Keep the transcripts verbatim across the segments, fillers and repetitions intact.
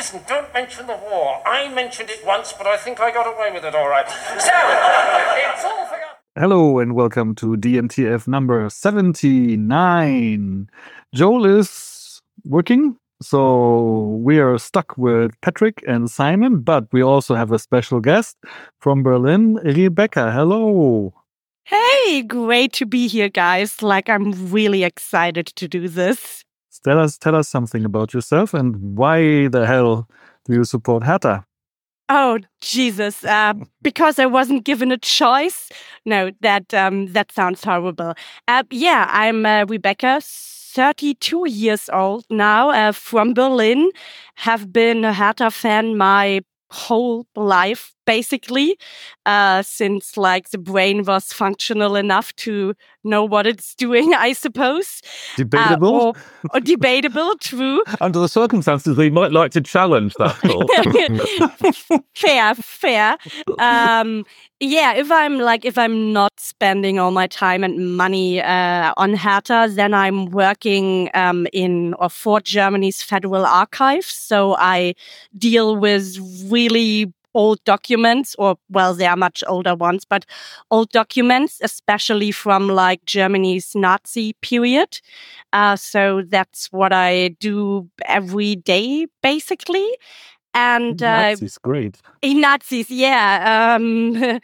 listen, don't mention the war. I mentioned it once, but I think I got away with it all right. So, it's all forgotten. Hello and welcome to D M T F number seventy-nine. Joel is working, so we are stuck with Patrick and Simon, but we also have a special guest from Berlin, Rebecca. Hello. Hey, great to be here, guys. Like, I'm really excited to do this. Tell us, tell us something about yourself and why the hell do you support Hertha? Oh, Jesus. Uh, because I wasn't given a choice. No, that um, that sounds horrible. Uh, yeah, I'm uh, Rebecca, thirty-two years old now, uh, from Berlin. Have been a Hertha fan my whole life, basically, uh, since like the brain was functional enough to know what it's doing, I suppose. Debatable? Uh, or, or debatable, true. Under the circumstances, we might like to challenge that thought. fair, fair. Um, yeah, if I'm like, if I'm not spending all my time and money uh, on Hertha, then I'm working um, in or for Germany's Federal Archives. So I deal with really old documents, or well, they are much older ones, but old documents, especially from like Germany's Nazi period. Uh, so that's what I do every day, basically. And uh, Nazis, great. Nazis, yeah. Um,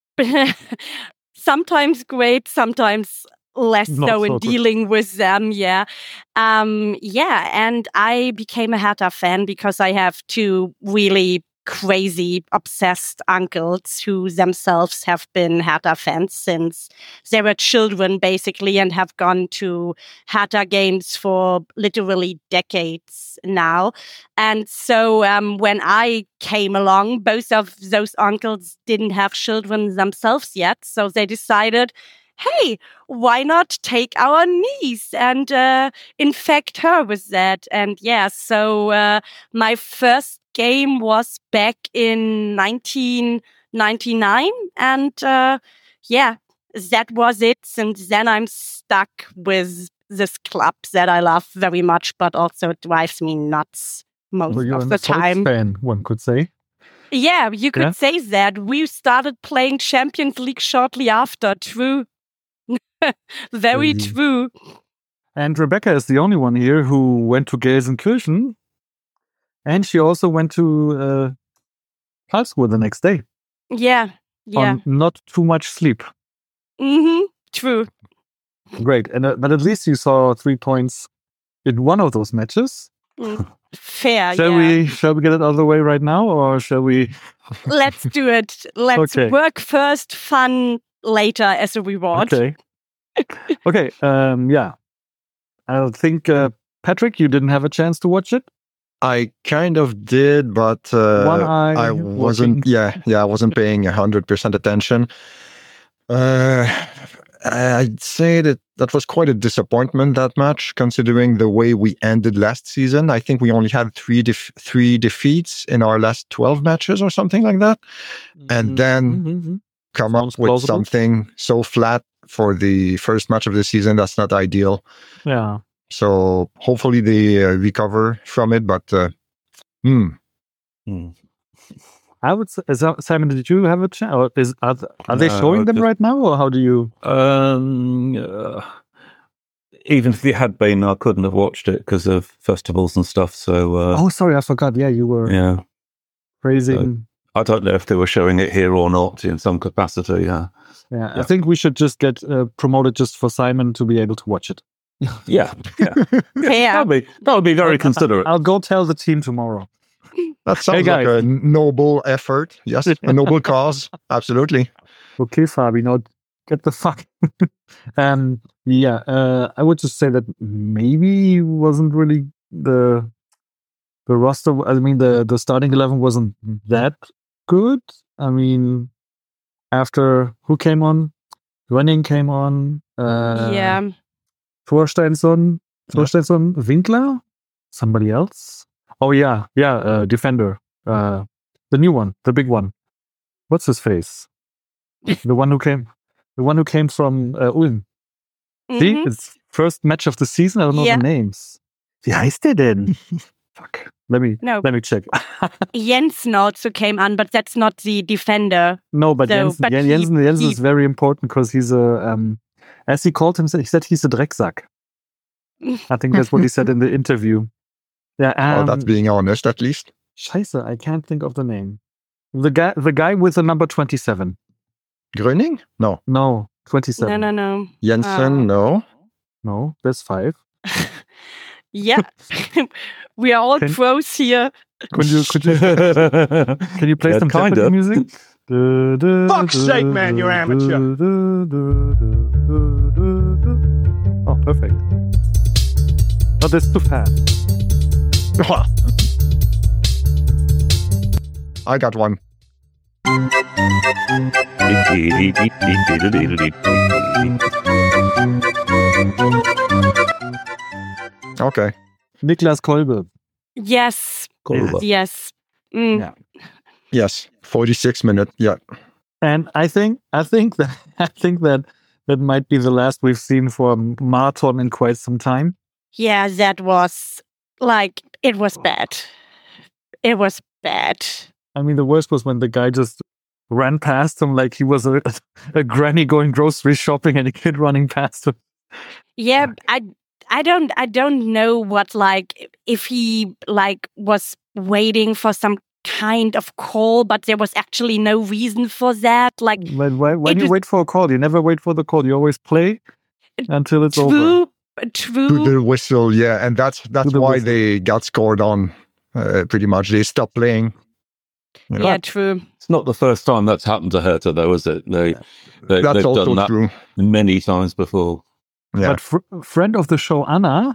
sometimes great, sometimes less Not so so in good. dealing with them, yeah. Um, yeah, and I became a Hertha fan because I have two really crazy, obsessed uncles who themselves have been Hertha fans since they were children, basically, and have gone to Hertha games for literally decades now. And so um, when I came along, both of those uncles didn't have children themselves yet, so they decided, hey, why not take our niece and uh, infect her with that? And yeah, so uh, my first game was back in nineteen ninety-nine. And uh, yeah, that was it. Since then, I'm stuck with this club that I love very much, but also drives me nuts most Well, you're of an the Volks time. fan, one could say. Yeah, you could Yeah. say that. We started playing Champions League shortly after. True. Very Crazy. true. And Rebecca is the only one here who went to Gelsenkirchen, and she also went to uh, Karlsruhe the next day Yeah. Yeah. on not too much sleep. Mm-hmm. True. Great, and uh, but at least you saw three points in one of those matches. Mm. Fair. Shall yeah. we? Shall we get it out of the way right now, or shall we? Let's do it. Let's Okay. work first, fun later as a reward. Okay. Okay. Um. Yeah. I think uh, Patrick, you didn't have a chance to watch it. I kind of did, but uh, One eye I wasn't. working. Yeah, yeah, I wasn't paying a hundred percent attention. Uh, I'd say that that was quite a disappointment, that match, considering the way we ended last season. I think we only had three def- three defeats in our last twelve matches or something like that, and then Mhm. come Sounds up with plausible. something so flat for the first match of the season. That's not ideal. Yeah. So hopefully they uh, recover from it. But uh, hmm. Hmm. I would say, is that- Simon, did you have a chance? Or is are, th- are they No, showing them just- right now, or how do you? Um, uh, even if it had been, I couldn't have watched it because of festivals and stuff. So, uh, Oh, sorry, I forgot. Yeah, you were yeah, praising. I don't know if they were showing it here or not in some capacity. Yeah, yeah, I yeah. think we should just get uh, promoted just for Simon to be able to watch it. yeah, yeah. Fair. That'd be that would be very considerate. I'll go tell the team tomorrow. That sounds Hey, like guys. a noble effort. Yes, a noble cause. Absolutely. Okay, Fabi, now get the fuck. um, yeah, uh, I would just say that maybe it wasn't really the the roster. I mean, the the starting eleven wasn't that good. I mean, after who came on, Running came on. Uh, yeah. Thorsteinsson, Thorsteinsson, Winkler, somebody else. Oh yeah, yeah, uh, defender, uh, the new one, the big one. What's his face? the one who came, the one who came from uh, Ulm. See, Mhm. it's first match of the season. I don't know Yeah. the names. Wie heißt der denn? Fuck. Let me No. let me check. Jensen also came on, but that's not the defender. No, but So, Jensen, but Jen- he- Jensen, Jensen he- is very important because he's a, um, as he called himself, he said he's a Drecksack. I think that's what he said in the interview. Yeah, Oh, um, that's being honest, at least. Scheiße, I can't think of the name. The guy, the guy with the number twenty-seven. Gröning? No. No, twenty-seven. No, no, no. Jensen? Uh, No. No, that's five. Yeah. We are all Can- pros here. Could you, could you, can you play Yeah, some kind Jeopardy of. music? Fuck's sake, man, you're amateur. Oh, perfect. Oh, that's too fast. I got one. Okay. Niklas Kolbe. Yes. Kolbe. Yes. Mm. Yeah. Yes. forty-six minute. Yeah. And I think, I think that, I think that that might be the last we've seen for Marathon in quite some time. Yeah, that was like, it was bad. It was bad. I mean, the worst was when the guy just ran past him like he was a, a granny going grocery shopping and a kid running past him. Yeah, I I don't I don't know what like if he like was waiting for some kind of call, but there was actually no reason for that. Like But why, when It you just- wait for a call, you never wait for the call. You always play until it's over. true, To true. the whistle. Yeah. And that's that's the why whistle. they got scored on. Uh, pretty much. They stopped playing. You know? Yeah, true. It's not the first time that's happened to Hertha, though, is it? They, they, That's they've also done that true. many times before. Yeah. But fr- friend of the show, Anna,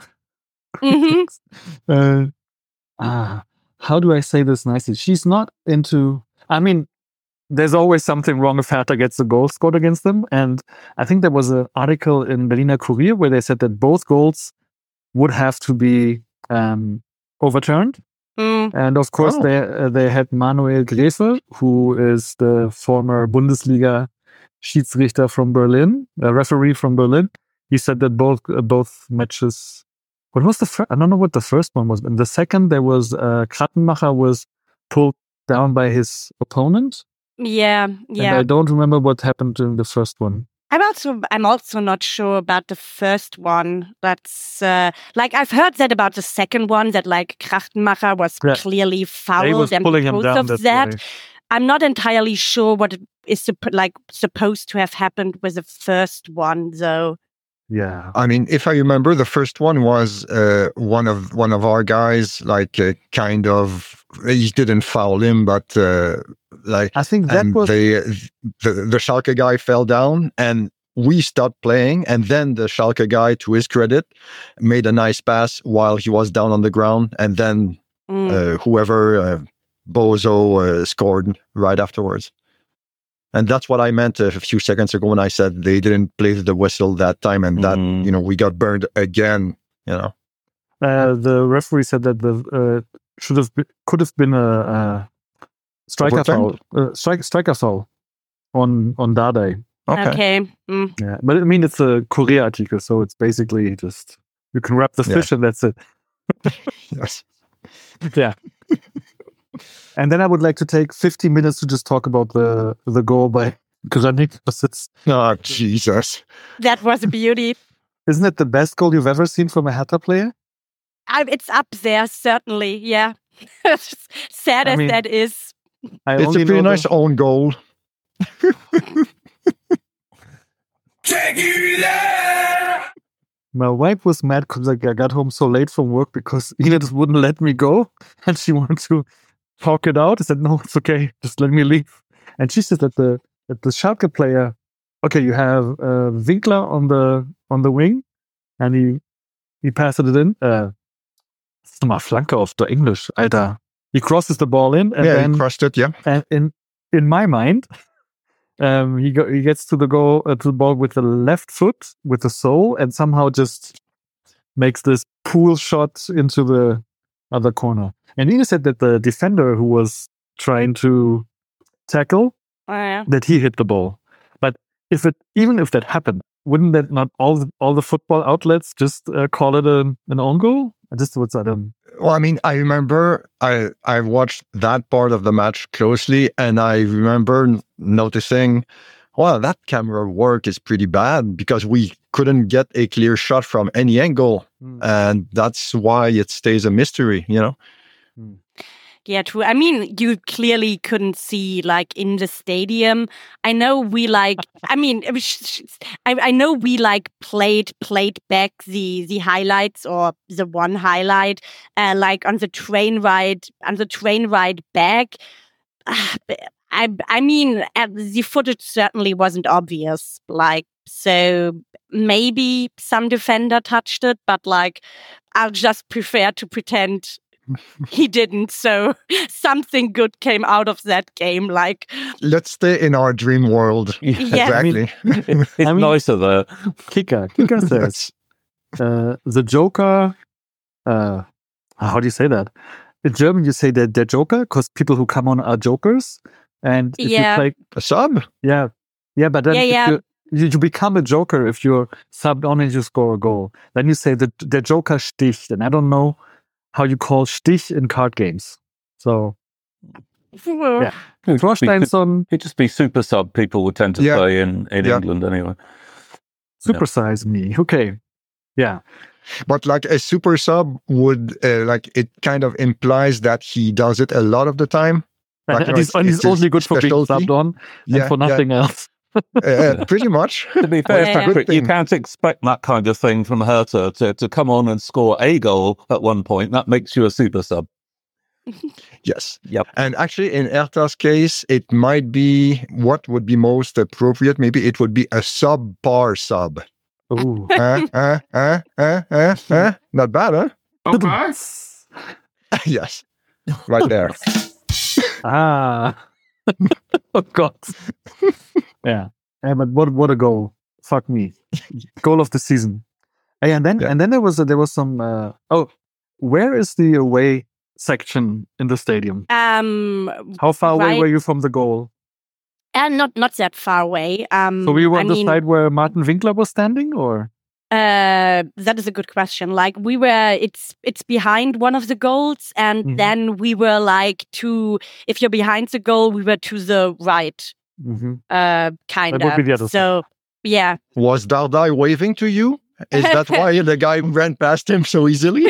hmm uh, ah, how do I say this nicely? She's not into. I mean, there's always something wrong if Hertha gets a goal scored against them. And I think there was an article in Berliner Kurier where they said that both goals would have to be um, overturned. Mm. And of course, Oh. they uh, they had Manuel Gräfe, who is the former Bundesliga Schiedsrichter from Berlin, a referee from Berlin. He said that both uh, both matches. What was the first? I don't know what the first one was. In the second, there was uh, Krattenmacher was pulled down by his opponent, Yeah, and yeah. I don't remember what happened in the first one. I'm also I'm also not sure about the first one. That's uh, like I've heard that about the second one that like Krachtenmacher was Yeah. clearly He fouled was and pulling him because down. of That's that. why. I'm not entirely sure what is supp- like supposed to have happened with the first one though. Yeah, I mean, if I remember, the first one was uh, one of one of our guys, like uh, kind of he didn't foul him, but uh, like I think that and was. they, the the Schalke guy fell down, and we stopped playing, and then the Schalke guy, to his credit, made a nice pass while he was down on the ground, and then Mm. uh, whoever uh, Bozo uh, scored right afterwards. And that's what I meant a few seconds ago when I said they didn't play the whistle that time, and that Mm. you know we got burned again. You know, Uh, the referee said that the uh, should have been, could have been a, a striker foul, Overturned? uh, strike, striker foul on on Dardai. okay. Okay. Mm. Yeah, but I mean it's a Korea article, so it's basically just you can wrap the Yeah. fish and that's it. Yes. Yeah. And then I would like to take fifty minutes to just talk about the the goal by Granit, because it's Oh Jesus! That was a beauty. isn't it the best goal you've ever seen from a Hertha player? I, it's up there certainly. Yeah. Sad I as mean, that is. I It's only a pretty know the- nice own goal. My wife was mad because I got home so late from work because Ines wouldn't let me go and she wanted to talk it out. I said, no, it's okay. Just let me leave. And she said that the that the Schalke player, okay, you have uh, Winkler on the on the wing and he he passed it in. Uh, das ist nochmal Flanke auf der Englisch, Alter. He crosses the ball in and yeah, then he crushed it. Yeah. and in in my mind, um, he go, he gets to the goal uh, to the ball with the left foot with the sole, and somehow just makes this pool shot into the other corner. And he said that the defender who was trying to tackle Oh, yeah. that he hit the ball. But if it even if that happened, wouldn't that not all the, all the football outlets just uh, call it a, an own goal? I just was I don't. Well, I mean, I remember I I watched that part of the match closely, and I remember n- noticing, well, that camera work is pretty bad because we couldn't get a clear shot from any angle, Mm. and that's why it stays a mystery, you know? Yeah, true. I mean, you clearly couldn't see like in the stadium. I know we like. I mean, it was sh- sh- I, I know we like played played back the the highlights or the one highlight, uh, like on the train ride on the train ride back. Ah, but I I mean, uh, the footage certainly wasn't obvious. Like, so maybe some defender touched it, but like, I'll just prefer to pretend he didn't. So something good came out of that game. Like, Let's stay in our dream world. yeah, Exactly. It- it's I mean- nicer there. Kicker, Kicker says That's- uh, the Joker. Uh, how do you say that? In German, you say that the Joker because people who come on are jokers, and if Yeah. you play, a sub? yeah, yeah, but then Yeah, if yeah. You, you you become a Joker if you're subbed on and you score a goal. Then you say that the Joker sticht, and I don't know how you call Stich in card games. So Yeah. It'd just be, Thorsteinsson, it'd just be super sub people would tend to Yeah. play in, in Yeah. England anyway. supersize me. Okay, yeah, But like a super sub would, uh, like, it kind of implies that he does it a lot of the time. and, Like, and he's, it's- and he's it's his only good for being specialty. subbed on and for nothing else. Uh, pretty much. To be fair, Yeah, yeah. Patrick, you Thing. can't expect that kind of thing from Hertha to, to come on and score a goal at one point. That makes you a super sub. Yes. Yep. And actually, in Hertha's case, it might be what would be most appropriate. Maybe it would be a subpar sub. Ooh. uh, uh, uh, uh, uh, uh. Not bad, huh? Okay. Yes. Right there. Ah. Oh God. Yeah. Yeah, but what what a goal. Fuck me. Goal of the season. Hey, and then Yeah. and then there was a, there was some uh, oh, where is the away section in the stadium? um, How far away Right. were you from the goal? and not not that far away. Um, So we were I on the mean, side where Martin Winkler was standing, or Uh, that is a good question. Like we were, it's it's behind one of the goals, and Mhm. then we were like to. If you're behind the goal, we were to the right, Mhm. uh, kind That would be the of. other So yeah, Was Dardai waving to you? Is that why the guy ran past him so easily?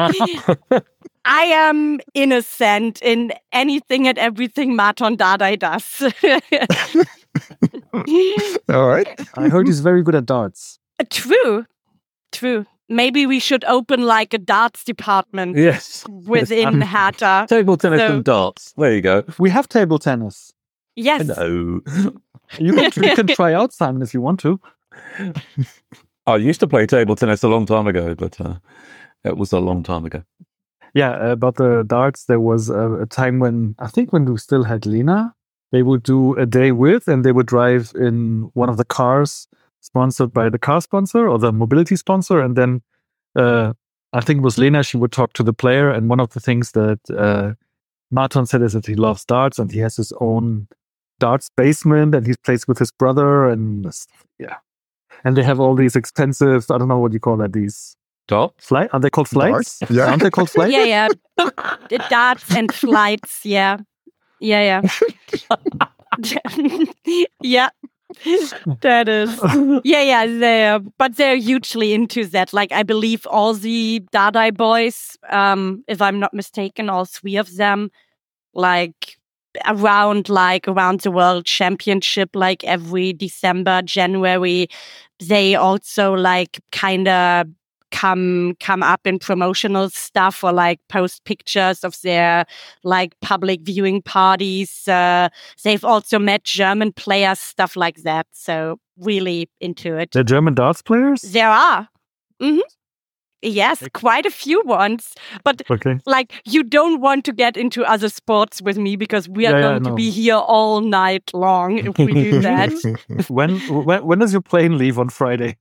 I am innocent in anything and everything Martin Dardai does. All right. I heard he's very good at darts. True, true. Maybe we should open like a darts department Yes. within Hertha. Table tennis So- and darts. There you go. We have table tennis. Yes. Hello. You can, you can try out, Simon, if you want to. I used to play table tennis a long time ago, but uh, it was a long time ago. Yeah, about the darts, there was a, a time when I think when we still had Lena, they would do a day with, and they would drive in one of the cars sponsored by the car sponsor or the mobility sponsor, and then uh, I think it was Lena. She would talk to the player, and one of the things that uh, Martin said is that he loves darts and he has his own darts basement, and he plays with his brother, and yeah, and they have all these expensive. I don't know what you call that. These Darts? flight? Are they called flights? Darts? Yeah. Aren't they called flights? Yeah, yeah. The darts and flights. Yeah. Yeah, yeah. yeah. That is. Yeah, yeah. They're, but they're hugely into that. Like, I believe all the Dardai boys, um, if I'm not mistaken, all three of them, like, around like around the world championship, like every December, January, they also like kind of come come up in promotional stuff or like post pictures of their like public viewing parties. Uh, they've also met German players, stuff like that. So really into it. They're German darts players? There are. hmm Yes, quite a few ones. But Okay. like, you don't want to get into other sports with me because we are Yeah, yeah, going to no. be here all night long if we do that. when, when when does your plane leave on Friday?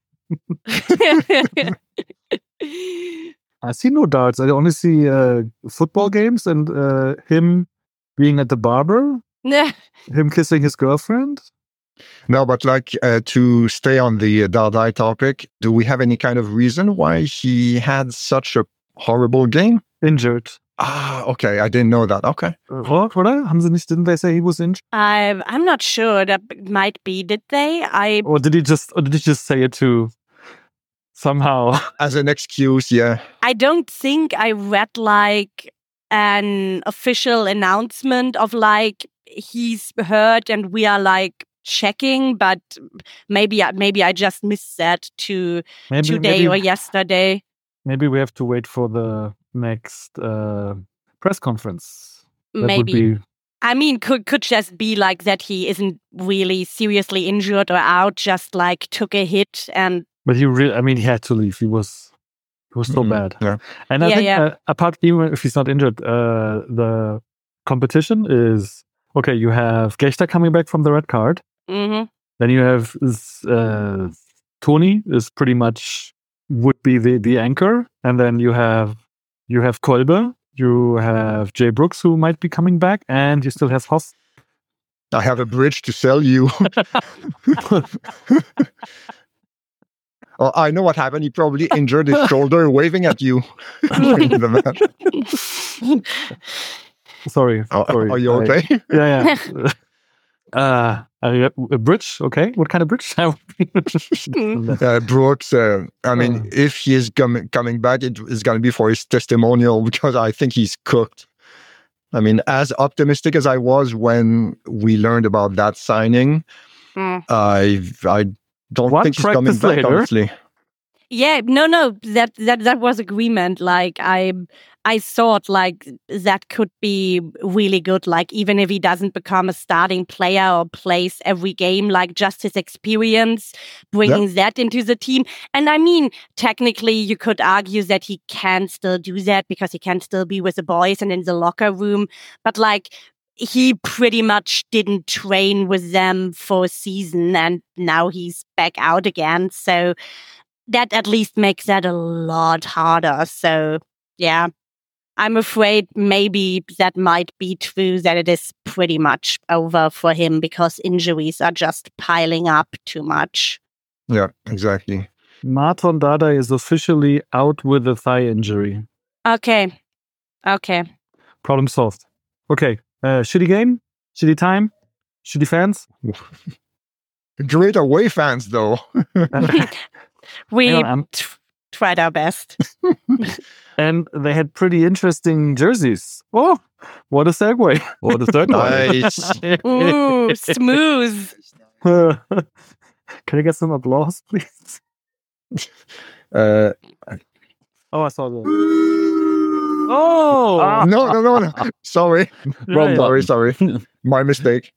I see no darts. I only see uh, football games and uh, him being at the barber, him kissing his girlfriend. No, but like uh, to stay on the Dardai topic, do we have any kind of reason why he had such a horrible game. Injured. Ah, okay. I didn't know that. Okay. Uh, what? What? Haben sie nicht? Didn't they say he was injured? I'm I'm not sure. That might be. Did they? I Or did he just? Or did he just say it to somehow? As an excuse, yeah. I don't think I read like an official announcement of like he's hurt and we are like checking, but maybe I- maybe I just missed that to Maybe, today maybe, or yesterday. maybe we have to wait for the next uh, press conference. That Maybe. would be. I mean, could could just be like that he isn't really seriously injured or out, just like took a hit and But he really. I mean, he had to leave. He was. He was so Mhm, bad. yeah. And I Yeah, think yeah. Uh, apart even if he's not injured, uh, the competition is okay. You have Gechter coming back from the red card. mhm. Then you have uh, Tony is pretty much would be the, the anchor, and then you have you have Kolbe, you have Jay Brooks who might be coming back, and you still have Hoss. I have a bridge to sell you. Oh, I know what happened. He probably injured his shoulder waving at you during the match. Sorry, Oh, sorry. are you I- okay? yeah, yeah. uh, a, a bridge, okay. What kind of bridge? Uh, Brooks, uh, I mean, Oh. if he is com- coming back, it is going to be for his testimonial because I think he's cooked. I mean, as optimistic as I was when we learned about that signing, Mm. I I don't One think he's coming practice back, later. honestly. Yeah, no, no, that that that was agreement. Like I, I thought like that could be really good. Like even if he doesn't become a starting player or plays every game, like just his experience, bringing that into the team. And I mean, technically, you could argue that he can still do that because he can still be with the boys and in the locker room. But like he pretty much didn't train with them for a season, and now he's back out again. So that at least makes that a lot harder. So, yeah, I'm afraid maybe that might be true that it is pretty much over for him because injuries are just piling up too much. Yeah, exactly. Marton Dada is officially out with a thigh injury. Okay. Okay. Problem solved. Okay. Uh, shitty game, shitty time, shitty fans. Great away fans, though. We Hang on, I'm- t- tried our best. And they had pretty interesting jerseys. Oh, what a segue. What a segue. Nice. Ooh, smooth. Can I get some applause, please? Uh, Oh, I saw the. Oh! Ah. no, no, no, no. Sorry. Yeah, Sorry, sorry. My mistake.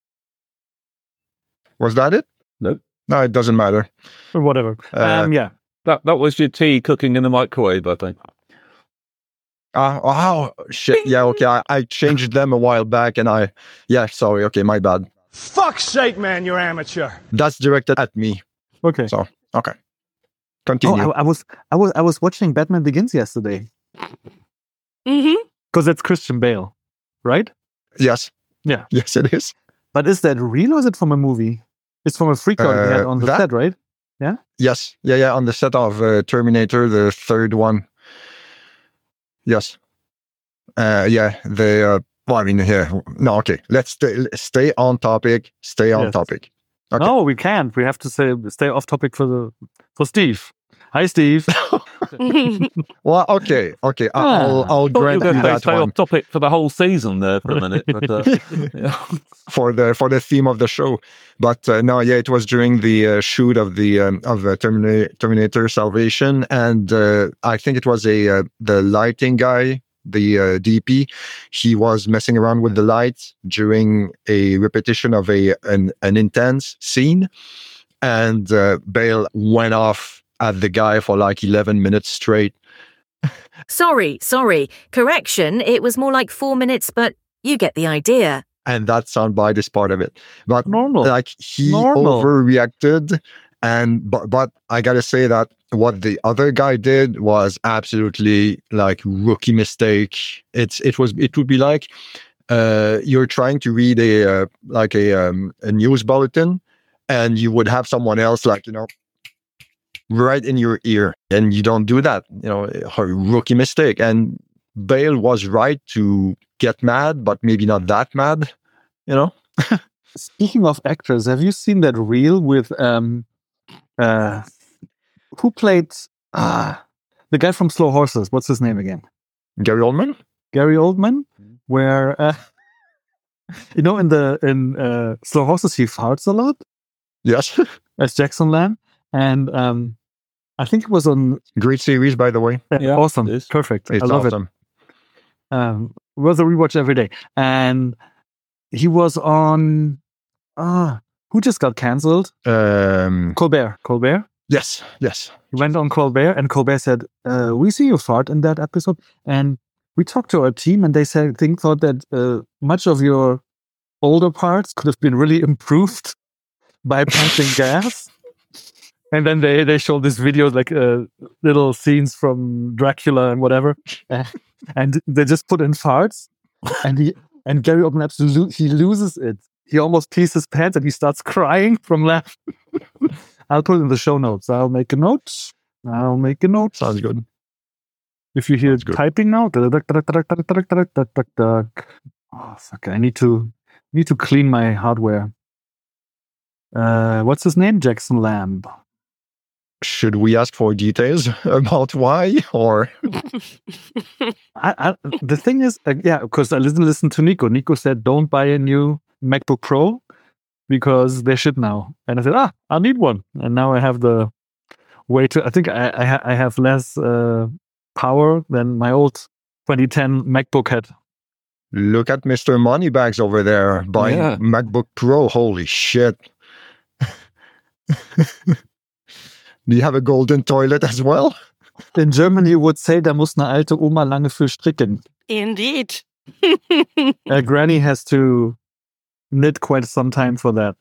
Was that it? Nope. No, it doesn't matter. yeah. Whatever. Uh, um, yeah. That that was your tea cooking in the microwave, I think. Uh, oh, shit. Yeah, okay. I, I changed them a while back and I, yeah, sorry. Okay, my bad. Fuck's sake, man, you're amateur. That's directed at me. Okay. So, okay. Oh, Continue. I, I was, I was, I was watching Batman Begins yesterday hmm because it's Christian Bale, right? yes. Yeah. Yes, it is. But is that real or is it from a movie? It's from a freak out he had Uh, on the that- set, right? Yes. Yeah, yeah. On the set of uh, Terminator, the third one. Yes. Uh, yeah. They, uh, well, I mean, here. No, okay. Let's stay, stay on topic. Stay on Yes. topic. Okay. No, we can't. We have to say stay off topic for the for Steve. Hi, Steve. Well, okay. Okay. I- Ah. I'll, I'll Thought you grant were you going to that stay one off topic for the whole season there for a minute. But, uh, yeah. for the for the theme of the show. But uh, no, yeah, it was during the uh, shoot of the um, of uh, Terminator, Terminator Salvation, and uh, I think it was a uh, the lighting guy, the uh, D P. He was messing around with the lights during a repetition of a an, an intense scene, and uh, Bale went off at the guy for like eleven minutes straight. Sorry, sorry. Correction, it was more like four minutes, but you get the idea. And that soundbite is part of it. But Normal. like he Normal. overreacted, and but but I gotta say that what the other guy did was absolutely like rookie mistake. It's it was it would be like uh you're trying to read a uh, like a um, a news bulletin, and you would have someone else like you know right in your ear, and you don't do that. You know, a rookie mistake. And Bale was right to get mad, but maybe not that mad. You know. Speaking of actors, have you seen that reel with um, uh, who played ah the guy from Slow Horses? What's his name again? Gary Oldman. Gary Oldman, where uh, you know in the in uh, Slow Horses he farts a lot Yes. as Jackson Lamb, and um, I think it was on Great series, by the way. uh, Yeah, awesome, it is. perfect. It's I love awesome. it. Um, it was a rewatch every day, and he was on ah who just got cancelled? Um, Colbert. Colbert. yes, yes. He went on Colbert, and Colbert said, uh, "We see you fart in that episode." And we talked to our team, and they said they thought that uh, much of your older parts could have been really improved by pumping gas. And then they they showed this videos like uh, little scenes from Dracula and whatever, uh, and they just put in farts, and he and Gary Oldman absolutely he loses it. He almost pees his pants and he starts crying from laughing. I'll put it in the show notes. I'll make a note. I'll make a note. Sounds good. If you hear Sounds good. typing now, duck, duck, duck, duck, duck, duck, duck, duck, duck. Oh, fuck! I need to need to clean my hardware. Uh, what's his name? Jackson Lamb. Should we ask for details about why, or I, I, the thing is, uh, yeah, because I listened listen to Nico. Nico said, "Don't buy a new MacBook Pro because they should now." And I said, "Ah, I need one." And now I have the way to. I think I I, ha- I have less uh, power than my old twenty ten MacBook had. look at Mister Moneybags over there buying Yeah. MacBook Pro? Holy shit! Do you have a golden toilet as well? In Germany, you would say, da muss eine alte Oma lange für stricken. Indeed. A granny has to knit quite some time for that.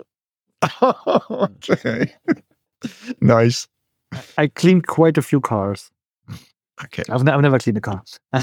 Okay. Nice. I cleaned quite a few cars. Okay. I've, ne- I've never cleaned a car.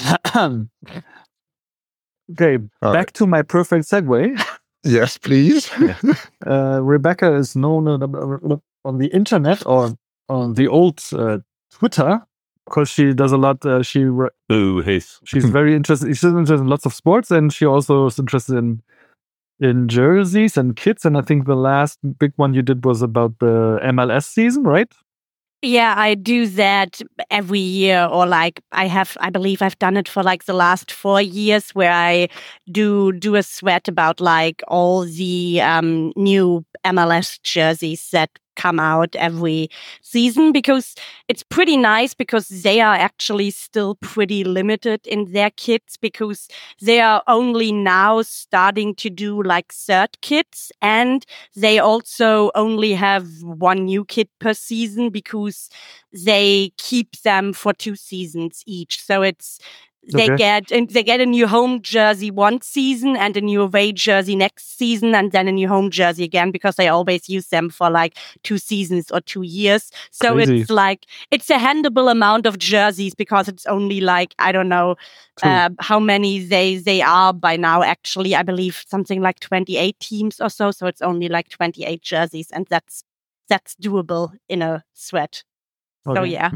Okay, All back to my perfect segue. Yes, please. Uh, Rebecca is known uh, on the internet or on the old uh, Twitter because she does a lot. Uh, she re- Boo hiss. she's very interested. She's interested in lots of sports, and she also is interested in in jerseys and kits. And I think the last big one you did was about the M L S season, right? Yeah, I do that every year, or like I have, I believe I've done it for like the last four years, where I do do a sweat about like all the um, new M L S jerseys that come out every season, because it's pretty nice because they are actually still pretty limited in their kits, because they are only now starting to do like third kits, and they also only have one new kit per season because they keep them for two seasons each. So it's they Okay. get and they get a new home jersey one season and a new away jersey next season, and then a new home jersey again, because they always use them for like two seasons or two years. So Crazy. it's like it's a handable amount of jerseys, because it's only like I don't know Two. uh, how many they they are by now. Actually, I believe something like twenty-eight teams or so. So it's only like twenty-eight jerseys, and that's that's doable in a sweat. So Okay. yeah.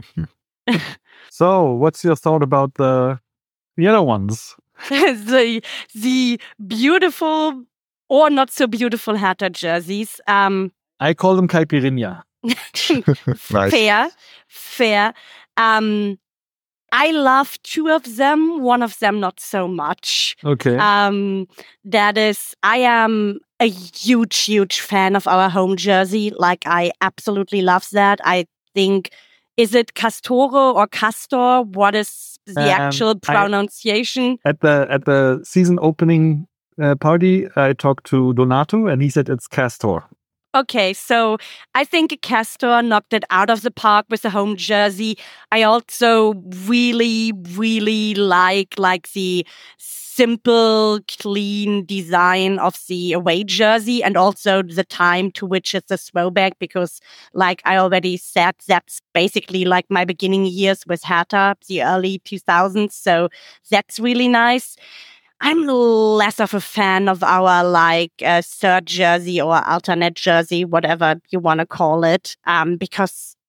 So, what's your thought about the the other ones? the the beautiful or not so beautiful Hertha jerseys. Um, I call them caipirinha. Nice. Fair, fair. Um, I love two of them. One of them not so much. Okay. Um, that is, I am a huge, huge fan of our home jersey. Like, I absolutely love that. I think, is it Castoro or Castor? What is the Um, actual I- pronunciation? at the at the season opening uh, party, I talked to Donato, and he said it's Castor. Okay, so I think Castor knocked it out of the park with the home jersey. I also really, really like like the simple, clean design of the away jersey, and also the time to which it's a throwback, because like I already said, that's basically like my beginning years with Hertha, the early two thousands. So that's really nice. I'm less of a fan of our like uh, third jersey or alternate jersey, whatever you want to call it, um, because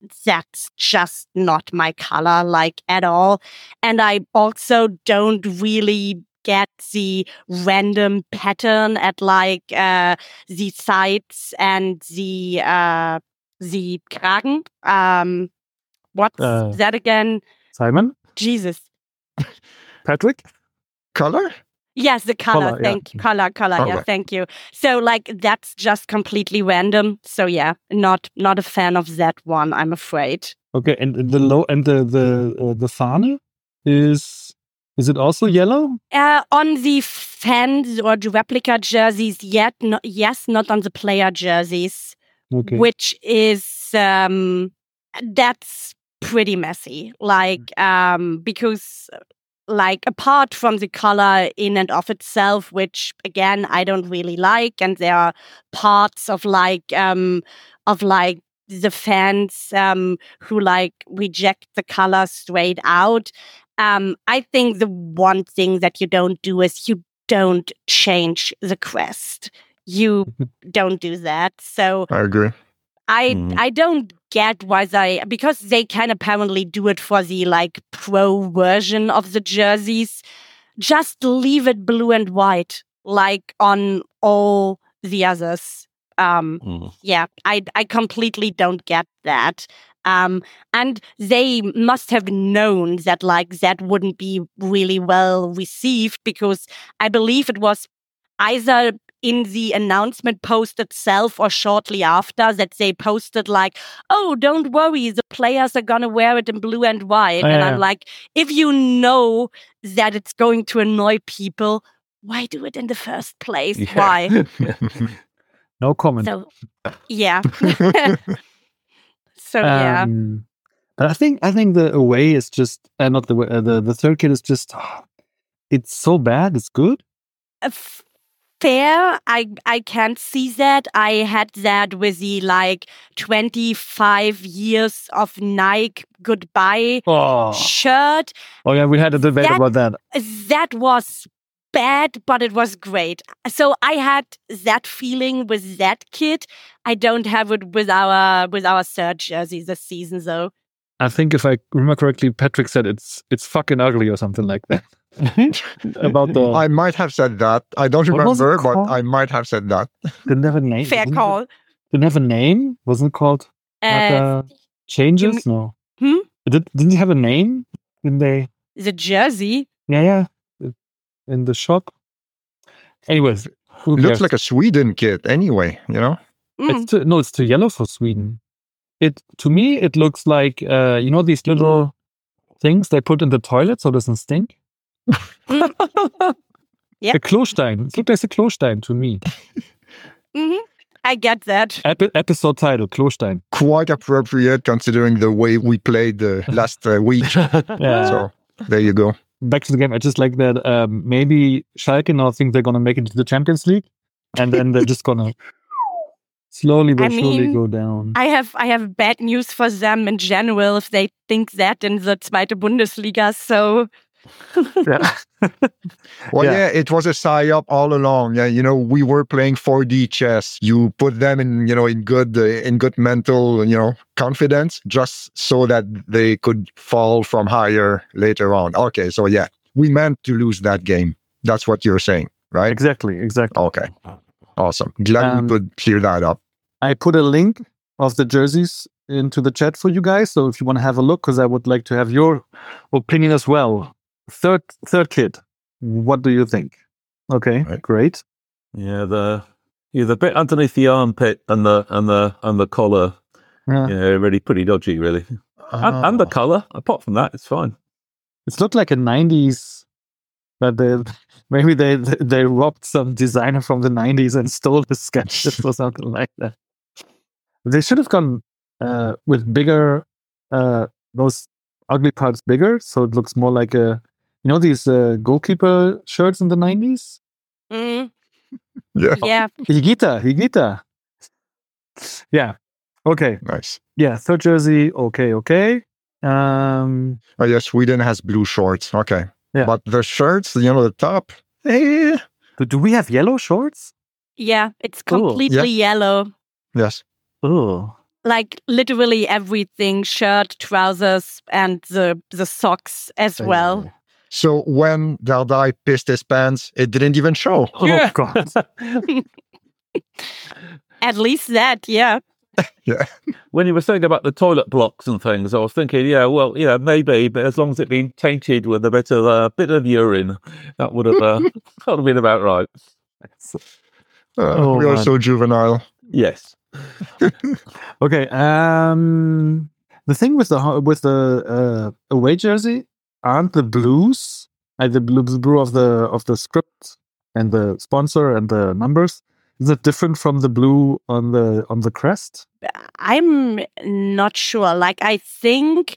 that's just not my color, like, at all. And I also don't really get the random pattern at, like, uh, the sides and the uh, the Kragen. Um, what's Uh, that again? Simon? Jesus. Patrick? Color? Yes, the color. Color, yeah. thank you. Color, color. Oh, yeah, right. thank you. So, like, that's just completely random. So, yeah, not not a fan of that one, I'm afraid. Okay, and the low and the the uh, the Fahne is is it also yellow? Uh, on the fans or the replica jerseys, yet no, yes, not on the player jerseys, Okay. which is um, that's pretty messy. Like, um, because like apart from the color in and of itself, which again I don't really like, and there are parts of like um of like the fans um who like reject the color straight out. Um, I think the one thing that you don't do is you don't change the crest. You don't do that. So I agree. I Mm. I don't get why they, because they can apparently do it for the like pro version of the jerseys. Just leave it blue and white like on all the others. Um, Mm. yeah, I I completely don't get that. Um, and they must have known that like that wouldn't be really well received, because I believe it was either in the announcement post itself or shortly after that they posted like, oh, don't worry, the players are gonna wear it in blue and white. Oh, and yeah, I'm yeah. like, if you know that it's going to annoy people, why do it in the first place? Yeah. Why? No comment. So, yeah. So, yeah. Um, but I think I think the away is just uh, not the away, uh, the the third kit is just it's so bad. It's good. Uh, f- Fair, I I can't see that. I had that with the like twenty-five years of Nike goodbye Oh, shirt. oh yeah, we had a debate That- about that. That was bad, but it was great. So I had that feeling with that kit. I don't have it with our with our third jersey this season, though. I think if I remember correctly, Patrick said it's it's fucking ugly or something like that. About the I might have said that. I don't What was it remember, but called? I might have said that. didn't have a name. Fair didn't call. It, didn't have a name. Wasn't it called Uh, uh, changes? No. Hmm? Did didn't it have a name? Didn't they? the jersey. Yeah, yeah. In the shop. Anyways, who Looks cares? like a Sweden kit anyway, you know? Mm. It's too, no, it's too yellow for Sweden. It to me, it looks like uh, you know these little things they put in the toilet so it doesn't stink. Yeah. A Klostein. It looks like a Klostein to me. Mhm. I get that. Epi- episode title: Klostein. Quite appropriate considering the way we played uh, last uh, week. Yeah. So there you go. Back to the game. I just like that. Um, maybe Schalke now think they're gonna make it to the Champions League, and then they're just gonna slowly but I surely mean, go down. I have I have bad news for them in general if they think that in the Zweite Bundesliga. So Yeah. Well, Yeah. yeah. it was a psyop all along. Yeah, you know, we were playing four D chess. You put them in, you know, in good, uh, in good mental, you know, confidence, just so that they could fall from higher later on. Okay, so yeah, we meant to lose that game. That's what you're saying, right? Exactly. Exactly. Okay, awesome. Glad Um, we could clear that up. I put a link of the jerseys into the chat for you guys. So if you want to have a look, because I would like to have your opinion as well. Third, third kid. What do you think? Okay, Right. great. Yeah, the yeah the bit underneath the armpit and the and the and the collar, Yeah. yeah, really pretty dodgy, really. And, and the Oh. colour. Apart from that, it's fine. It's looked like a nineties, but they, maybe they they robbed some designer from the nineties and stole his sketches or something like that. They should have gone uh, with bigger, uh, those ugly parts bigger, so it looks more like a, you know, these uh, goalkeeper shirts in the nineties. mm, Yeah, yeah, Higita, Higita. Yeah. Okay. nice. Yeah. Third jersey. Okay. Okay. Um. Oh yeah, Sweden has blue shorts. Okay, Yeah. but the shirts, you know, the top. Eh, Do, do we have yellow shorts? yeah, it's Cool. completely yellow. yes. Oh. like literally everything, shirt, trousers, and the the socks as well. So when Dardai pissed his pants, it didn't even show. Oh, God. At least that, yeah. Yeah. When you were saying about the toilet blocks and things, I was thinking, yeah, well, yeah, maybe, but as long as it'd been tainted with a bit of uh, bit of urine, that would have uh, that would have been about right. Uh, Oh, we are man. so juvenile. Yes. Okay. Um, the thing with the ho- with the uh, away jersey aren't the blues, uh, the blue the blue of the of the script and the sponsor and the numbers. Is it different from the blue on the on the crest? I'm not sure. Like, I think,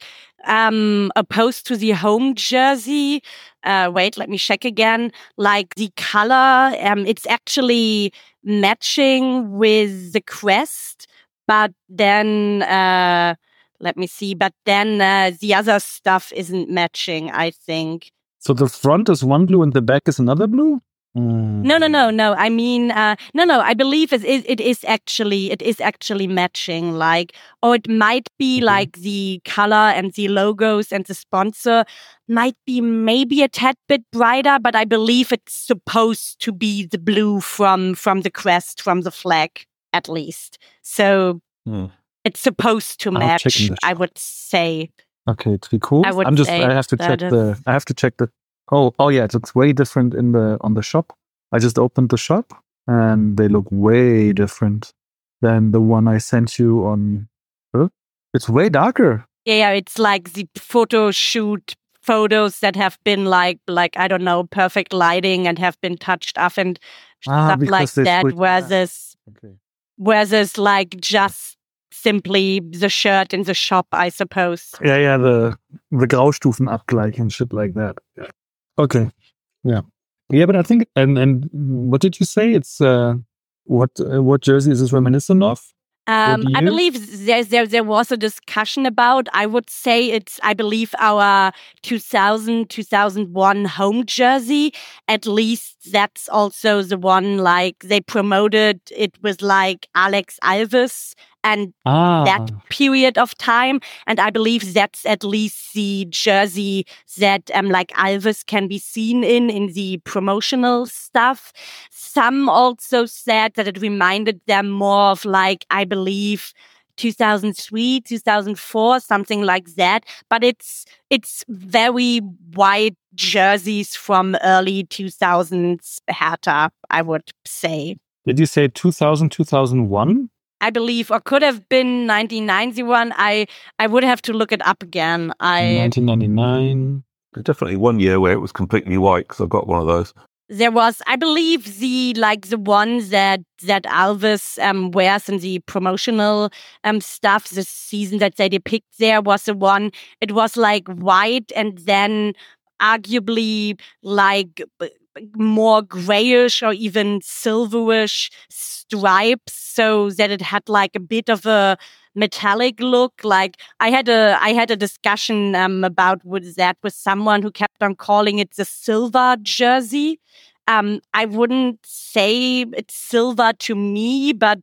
um, opposed to the home jersey, uh, wait, let me check again. Like, the color, um, it's actually matching with the crest, but then, uh, let me see, but then uh, the other stuff isn't matching, I think. So the front is one blue and the back is another blue. Mm. No, no, no, no. I mean, uh, no, no. I believe it, it, it is actually, it is actually matching. Like, or it might be Mhm. like the color and the logos and the sponsor might be maybe a tad bit brighter, but I believe it's supposed to be the blue from from the crest, from the flag, at least. So Hmm. it's supposed to I'll match. check in the I shop. would say. Okay, to be cool. I would I'm just. say I have to that check is- the. I have to check the. Oh, oh yeah, it looks way different in the on the shop. I just opened the shop and they look way different than the one I sent you on. Huh? It's way darker. Yeah, yeah, it's like the photo shoot photos that have been like, like I don't know, perfect lighting and have been touched up and Ah, stuff because like they that. switched- Versus, Okay. versus like just simply the shirt in the shop, I suppose. Yeah, yeah, the the Graustufenabgleich and shit like that. Yeah. Okay. Yeah. Yeah, but I think and and what did you say? It's uh what uh, what jersey is this reminiscent of? Um, do I you- believe there, there there was a discussion about. I would say it's. I believe our two thousand, two thousand one home jersey. At least that's also the one. Like they promoted it with like Alex Alves and Ah, that period of time, and I believe that's at least the jersey that um like Alves can be seen in in the promotional stuff. Some also said that it reminded them more of like I believe two thousand three, two thousand four, something like that. But it's it's very white jerseys from early two thousands Hertha, I would say. did you say two thousand, two thousand one? I believe, or could have been nineteen ninety-one. I I would have to look it up again. I nineteen ninety-nine. There's definitely one year where it was completely white because I've got one of those. there was, I believe, the like the one that that Alves um wears in the promotional um stuff. The season that they depict there was the one. It was like white and then arguably like b- more grayish or even silverish stripes, so that it had like a bit of a metallic look. Like I had a I had a discussion um about with that with someone who kept on calling it the silver jersey. Um, I wouldn't say it's silver to me, but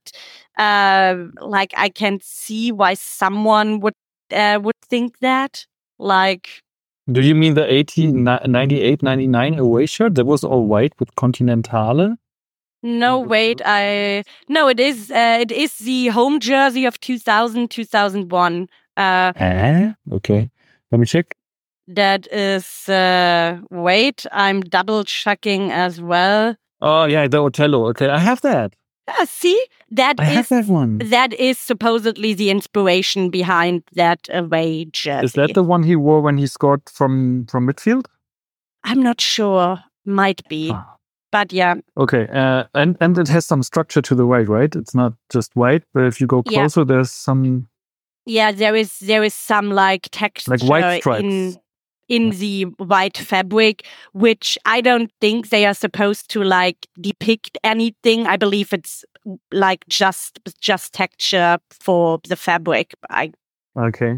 uh, like I can see why someone would uh, would think that. Like Do you mean the eighty, ninety-eight, ninety-nine away shirt that was all white with Continentale? no, wait, I no, it is uh, it is the home jersey of two thousand, two thousand one. Uh, Eh? Okay. Let me check. that is uh, wait, I'm double checking as well. Oh, yeah, the Otello. Okay, I have that. Ah, see, that I have is that one. that is supposedly the inspiration behind that away jersey. Is that the one he wore when he scored from, from midfield? I'm not sure. Might be. Ah. But yeah, Okay, uh, and, and it has some structure to the white, right? It's not just white, but if you go Yeah. closer, there's some yeah, there is there is some like texture like white stripes. in in the white fabric, which I don't think they are supposed to like depict anything. I believe it's like just just texture for the fabric. I Okay.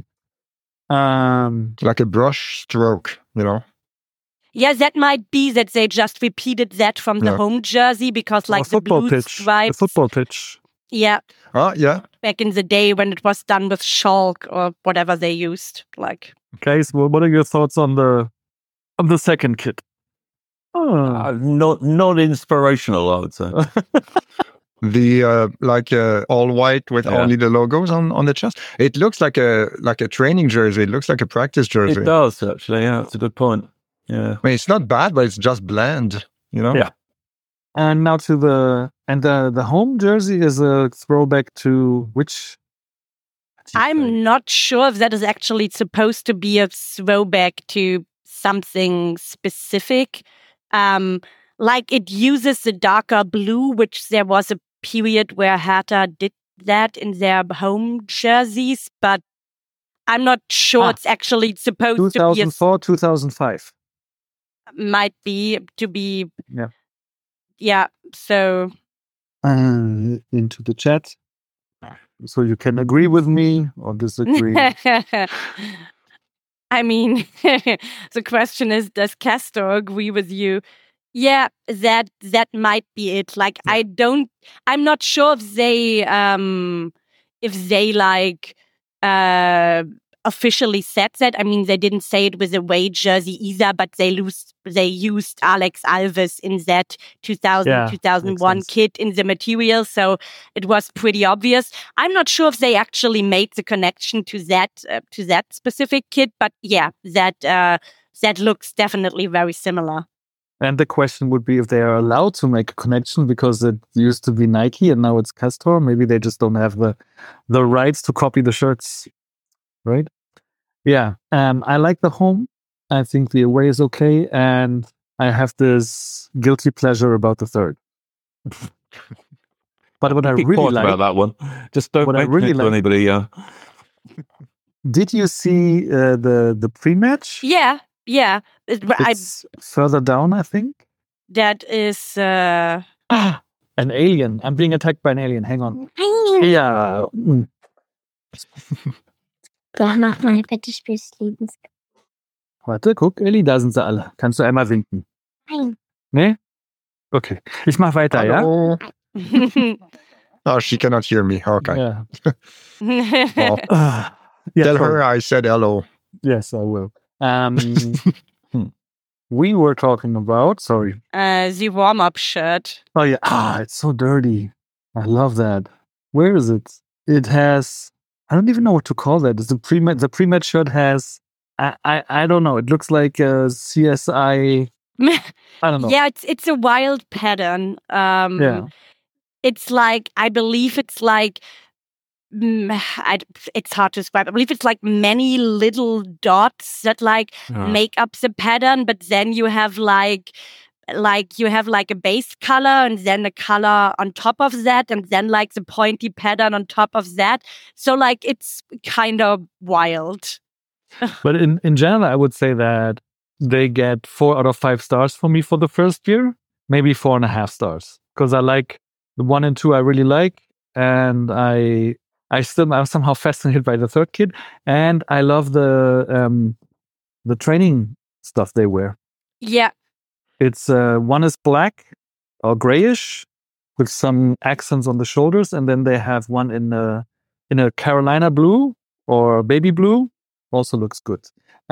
Um, Like a brush stroke, you know? yeah, that might be that they just repeated that from the Yeah. home jersey because a like the football blue pitch. A stripes. football pitch. Yeah, Oh, yeah. back in the day when it was done with chalk or whatever they used. Like, Guys, well, what are your thoughts on the on the second kit? Oh. Uh, not not inspirational, I would say. The uh, like uh, all white with Yeah. only the logos on, on the chest. It looks like a like a training jersey. It looks like a practice jersey. It does actually. Yeah, that's a good point. Yeah. I mean, it's not bad, but it's just bland. You know. Yeah. And now to the and the the home jersey is a throwback to which? I'm not sure if that is actually supposed to be a throwback to something specific. Um, like it uses the darker blue, which there was a period where Hertha did that in their home jerseys, but I'm not sure Ah. it's actually supposed two to be. A, thousand four, two thousand five. might be to be. Yeah. Yeah. So Uh, into the chat, so you can agree with me or disagree. I mean, the question is, does Castor agree with you? Yeah, that that might be it. Like, I don't, I'm not sure if they, um, if they like, uh, officially said that. I mean, they didn't say it with a away jersey either, but they used they used Alex Alves in that two thousand, Yeah, two thousand one makes sense. kit in the material, so it was pretty obvious. I'm not sure if they actually made the connection to that uh, to that specific kit, but yeah, that uh, that looks definitely very similar. And the question would be if they are allowed to make a connection because it used to be Nike and now it's Castor. Maybe they just don't have the the rights to copy the shirts, right? Yeah. Um, I like the home. I think the away is okay, and I have this guilty pleasure about the third. But what I Be really quiet like, about that one. Just don't what I mention really it to like- anybody. Uh, did you see uh, the the pre-match? Yeah, yeah. It- I, It's further down, I think. that is. Uh, Ah, an alien. I'm being attacked by an alien. Hang on. Ja. mm. Doch, mach mal bitte Spielst Lebens. Warte, guck, Elli, da sind sie alle. Kannst du einmal winken? Nein. Nee? Okay. Ich mach weiter, ja? Hello. Oh, she cannot hear me. Okay. Ja. Well, Ah, yeah, tell sorry. her I said hello. Yes, I will. Um, we were talking about, sorry. uh, the warm-up shirt. Oh, yeah. Ah, it's so dirty. I love that. Where is it? It has, I don't even know what to call that. It's a pre-match, the pre-match shirt has, I, I, I don't know. It looks like a C S I, I don't know. Yeah, it's it's a wild pattern. Um, Yeah. It's like, I believe it's like, mm, I, it's hard to describe. I believe it's like many little dots that like Yeah. make up the pattern, but then you have like, like you have like a base color and then a color on top of that and then like the pointy pattern on top of that. So like it's kind of wild. But in, in general, I would say that they get four out of five stars for me for the first year, maybe four and a half stars. Because I like the one and two I really like. And I I still I'm somehow fascinated by the third kid. And I love the um the training stuff they wear. Yeah. It's uh one is black or grayish with some accents on the shoulders, and then they have one in a in a Carolina blue or baby blue. Also looks good.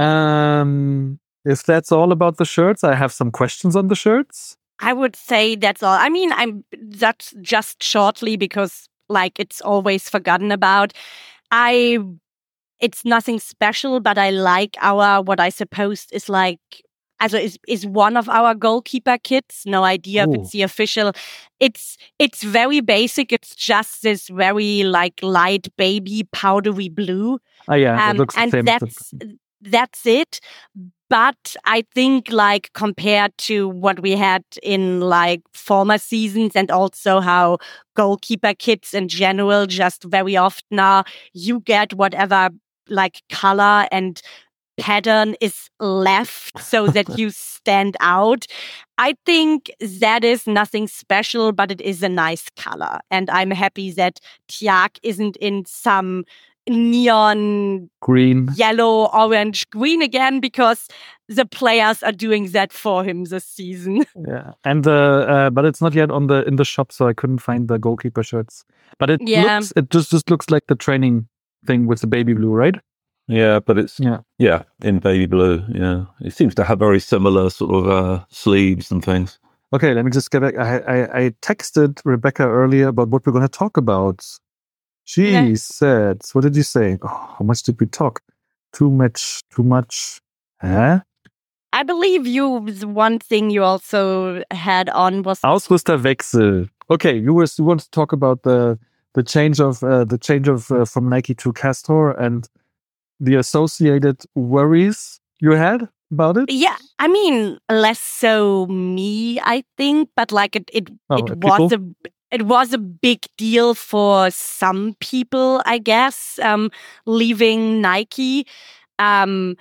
Um, if that's all about the shirts, I have some questions on the shirts. I would say that's all. I mean, I'm that's just shortly because like it's always forgotten about. I it's nothing special, but I like our what I suppose is like also is is one of our goalkeeper kits. No idea Oh. if it's the official. It's it's very basic. It's just this very like light baby powdery blue. Oh yeah, it Um, looks the and same. as the- that's that's it. But I think like compared to what we had in like former seasons and also how goalkeeper kits in general just very often are, you get whatever like color and pattern is left so that you stand out. I think that is nothing special, but it is a nice color. And I'm happy that Tiag isn't in some neon Green. yellow, orange, green again because the players are doing that for him this season. Yeah, and uh, uh, but it's not yet on the in the shop, so I couldn't find the goalkeeper shirts. But it Yeah. looks, it just just looks like the training thing with the baby blue, right? Yeah, but it's Yeah. yeah in baby blue. Yeah, it seems to have very similar sort of uh, sleeves and things. Okay, let me just get back. I I, I texted Rebecca earlier about what we're going to talk about. She Yeah. said, "What did you say? Oh, how much did we talk? Too much, too much. Huh? I believe you, the one thing you also had on was Ausrüsterwechsel. Okay, you were you want to talk about the the change of uh, the change of uh, from Nike to Castor and the associated worries you had about it. Yeah, I mean, less so me, I think, but like it, it, Oh, it uh, was people? a, it was a big deal for some people, I guess, um, leaving Nike, um,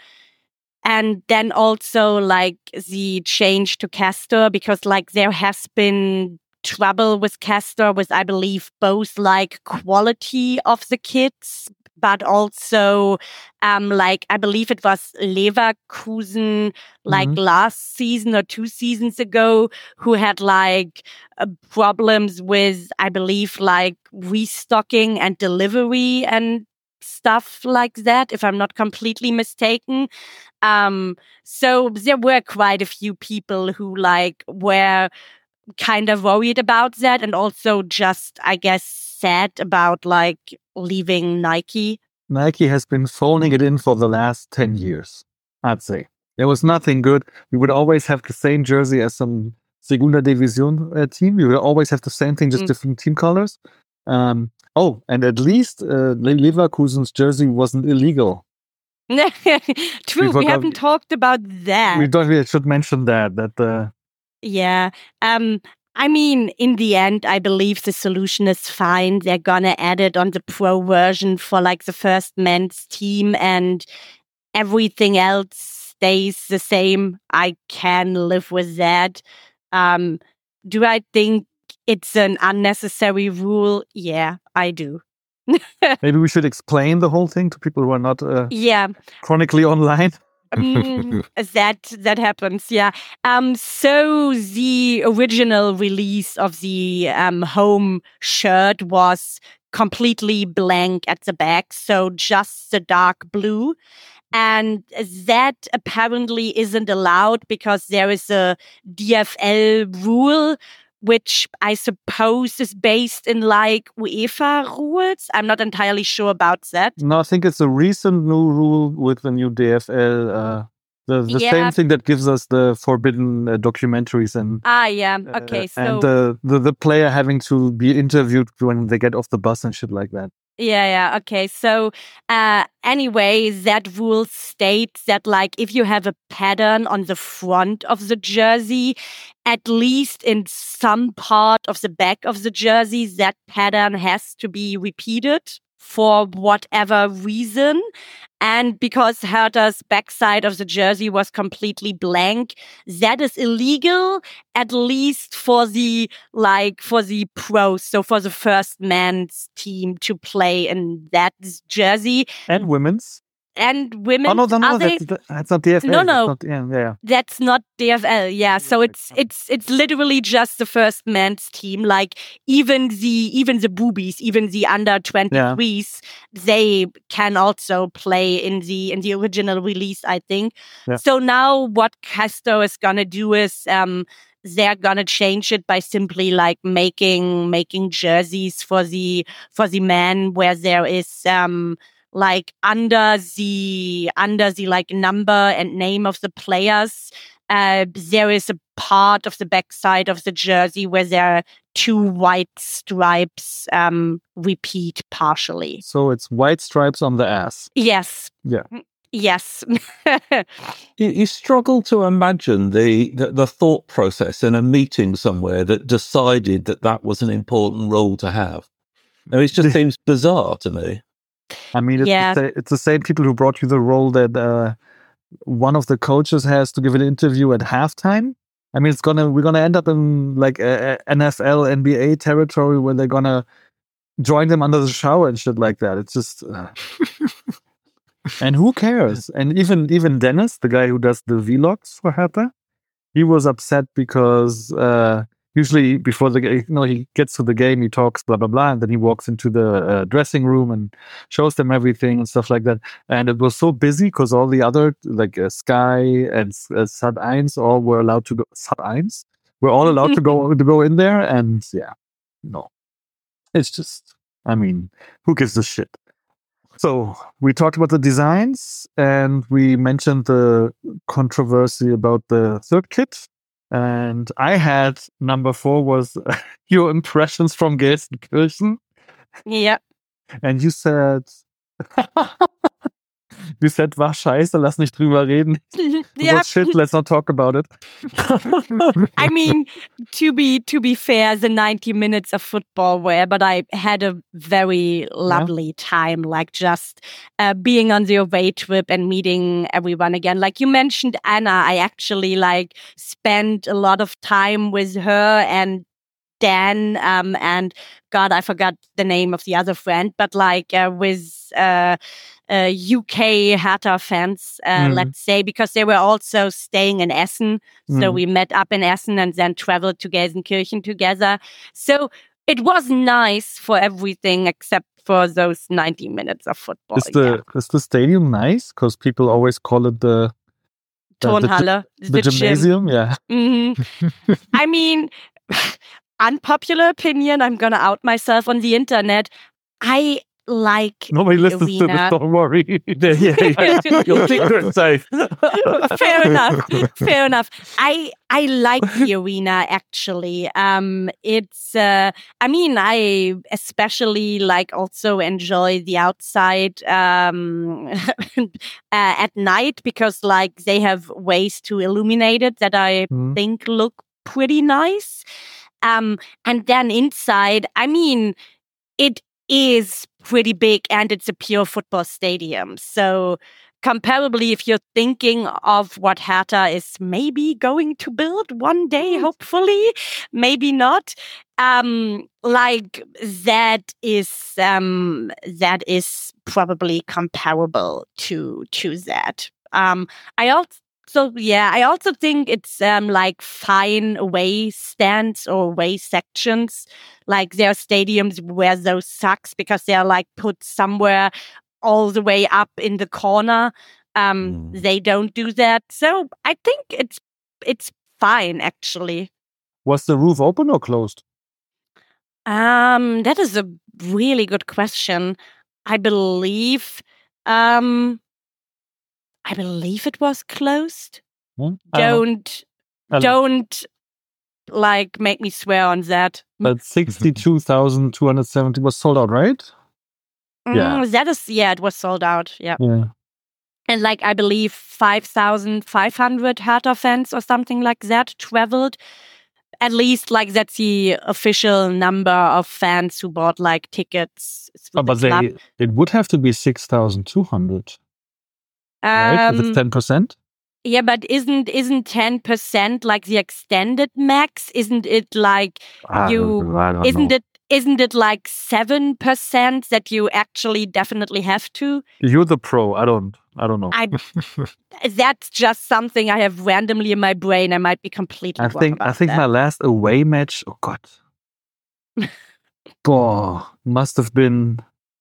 and then also like the change to Castor because like there has been trouble with Castor with I believe both like quality of the kits. But also, um, like I believe it was Leverkusen, like Mhm. last season or two seasons ago, who had like uh, problems with, I believe, like restocking and delivery and stuff like that. If I'm not completely mistaken, um, so there were quite a few people who like were kind of worried about that, and also just, I guess, sad about like leaving Nike. Nike has been phoning it in for the last ten years, I'd say. There was nothing good. We would always have the same jersey as some Segunda División uh, team. We would always have the same thing, just Mm. different team colors. Um, oh, and at least uh, Le- Leverkusen's jersey wasn't illegal. True, we, forgot- haven't talked about that. We don't. We should mention that. That uh, Yeah. Um, I mean, in the end, I believe the solution is fine. They're gonna add it on the pro version for like the first men's team, and everything else stays the same. I can live with that. Um, do I think it's an unnecessary rule? Yeah, I do. maybe we should explain the whole thing to people who are not uh, Yeah. chronically online. Mm, that that happens, yeah. Um, so the original release of the um, home shirt was completely blank at the back, so just the dark blue. And that apparently isn't allowed because there is a D F L rule, which I suppose is based in like UEFA rules. I'm not entirely sure about that. No, I think it's a recent new rule with the new D F L. Uh, the the Yeah. same thing that gives us the forbidden uh, documentaries and Ah, yeah. uh, Okay, so and the, the the player having to be interviewed when they get off the bus and shit like that. yeah, yeah. Okay. So, uh, anyway, that rule states that, like, if you have a pattern on the front of the jersey, at least in some part of the back of the jersey, that pattern has to be repeated for whatever reason. And because Hertha's backside of the jersey was completely blank, that is illegal, at least for the, like, for the pros. So for the first man's team to play in that jersey. And women's. And women, Oh no, no, no, are they? that's, that's not D F L. No, That's no. not- yeah, yeah, yeah. That's not D F L, yeah. So it's it's it's literally just the first men's team. Like even the even the boobies, even the under twenty-threes, they can also play in the in the original release, I think. Yeah. So now what Castor is gonna do is um they're gonna change it by simply like making making jerseys for the for the men where there is um like under the under the like number and name of the players, uh, there is a part of the backside of the jersey where there are two white stripes um, repeat partially. So it's white stripes on the ass. Yes. Yeah. Yes. You, you struggle to imagine the, the, the thought process in a meeting somewhere that decided that that was an important role to have. I mean, it just seems bizarre to me. I mean, it's, Yeah. the, sa- it's the same people who brought you the role that uh, one of the coaches has to give an interview at halftime. I mean, it's gonna we're gonna end up in like a, a N F L, N B A territory where they're gonna join them under the shower and shit like that. It's just, uh... and who cares? And even even Dennis, the guy who does the vlogs for Hertha, he was upset because uh, usually before the game, you know, he gets to the game, he talks blah blah blah, and then he walks into the uh, dressing room and shows them everything and stuff like that. And it was so busy because all the other like uh, Sky and uh, Sat eins all were allowed to go. Sat eins were all allowed to go to go in there, and yeah, no, it's just, I mean, who gives a shit? So we talked about the designs and we mentioned the controversy about the third kit. And I had number four was uh, your impressions from Gelsenkirchen. Yeah. And you said, you said, war scheiße, lass nicht drüber reden. Yeah. Was shit, let's not talk about it. I mean, to be to be fair, the ninety minutes of football were, but I had a very lovely yeah. time, like just uh, being on the away trip and meeting everyone again. Like you mentioned, Anna, I actually like spent a lot of time with her and Dan, um, and God, I forgot the name of the other friend, but like uh, with uh, uh, U K Hertha fans, uh, mm. let's say, because they were also staying in Essen. Mm. So we met up in Essen and then traveled to Gelsenkirchen together. So it was nice for everything except for those ninety minutes of football. Is the, yeah. is the stadium nice? Because people always call it the Turnhalle, the, the, the gymnasium. Yeah. Mm-hmm. I mean, unpopular opinion, I'm gonna out myself on the internet. I like nobody listens arena. to this, don't worry. yeah, yeah, yeah. Your secret's safe. Fair enough. Fair enough. I I like the arena actually. Um it's uh I mean I especially like also enjoy the outside um uh, at night because like they have ways to illuminate it that I mm. think look pretty nice. Um, and then inside, I mean, it is pretty big and it's a pure football stadium. So comparably, if you're thinking of what Hertha is maybe going to build one day, hopefully, maybe not, um, like that is um, that is probably comparable to to that. Um, I also. So, yeah, I also think it's um, like fine away stands or away sections. Like there are stadiums where those sucks because they're like put somewhere all the way up in the corner. Um, mm. They don't do that. So I think it's it's fine, actually. Was the roof open or closed? Um, that is a really good question. I believe... Um, I believe it was closed. Hmm? Don't, don't, like, make me swear on that. But sixty-two thousand two hundred seventy was sold out, right? Mm, yeah. That is, yeah, it was sold out, yeah. Yeah. And, like, I believe five thousand five hundred Hertha fans or something like that traveled. At least, like, that's the official number of fans who bought, like, tickets. Oh, but the they, it would have to be six thousand two hundred. Right? Um, if it's ten percent? Yeah, but isn't isn't ten percent like the extended max? Isn't it like you? I don't isn't know. it isn't it like seven percent that you actually definitely have to? You're the pro. I don't. I don't know. I, that's just something I have randomly in my brain. I might be completely. I wrong think. about I think that. my last away match. Oh God. Boah, must have been.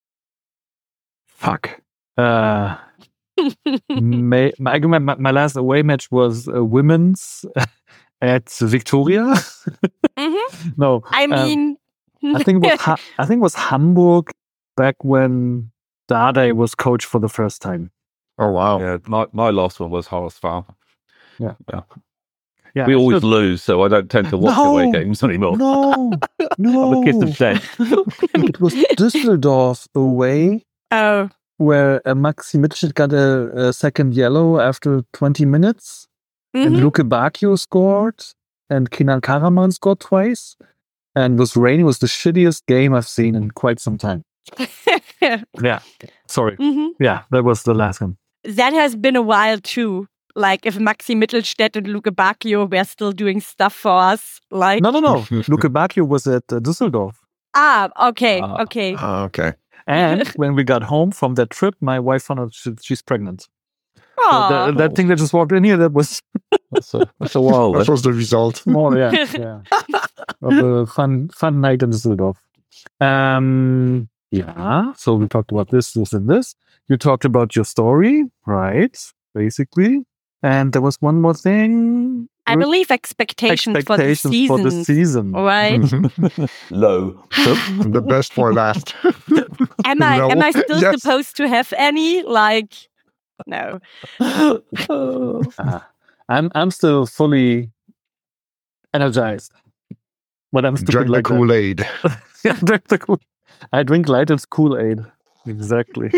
Fuck. Uh. May, my, my my last away match was uh, women's at Victoria. Mm-hmm. No, I mean, um, I think it was ha- I think it was Hamburg back when Dardai was coach for the first time. Oh wow! Yeah, my my last one was Horst Farm. Yeah, yeah. Yeah, we always should... lose, so I don't tend to watch no, away games anymore. No, no, I'm a kiss of death. It was Düsseldorf away. Oh. Where uh, Maxi Mitchell got a, a second yellow after twenty minutes. Mm-hmm. And Luke Bacchio scored. And Kenan Karaman scored twice. And it was raining. It was the shittiest game I've seen in quite some time. Yeah. Sorry. Mm-hmm. Yeah, that was the last one. That has been a while too. Like if Maxi Mittelstädt and Luke Bacchio were still doing stuff for us. Like No, no, no. Luke Bacchio was at uh, Düsseldorf. Ah, okay, Ah. okay. Ah, okay. And when we got home from that trip, my wife found out she, she's pregnant. So Aw. that, that thing that just walked in here, that was That's a, that's a while That then. was the result. small, yeah, yeah, of a fun, fun night in Düsseldorf. Um, yeah. So we talked about this, this, and this. You talked about your story, right? Basically, and there was one more thing. I believe expectations, Expectations for for the the season, season. right? Low. The best for last. Am I No. am I still Yes. supposed to have any? Like, no. Uh, I'm I'm still fully energized, but I'm stupid Drank the like that. Kool-Aid. Yeah, drink the Kool. I drink light as Kool-Aid. Exactly.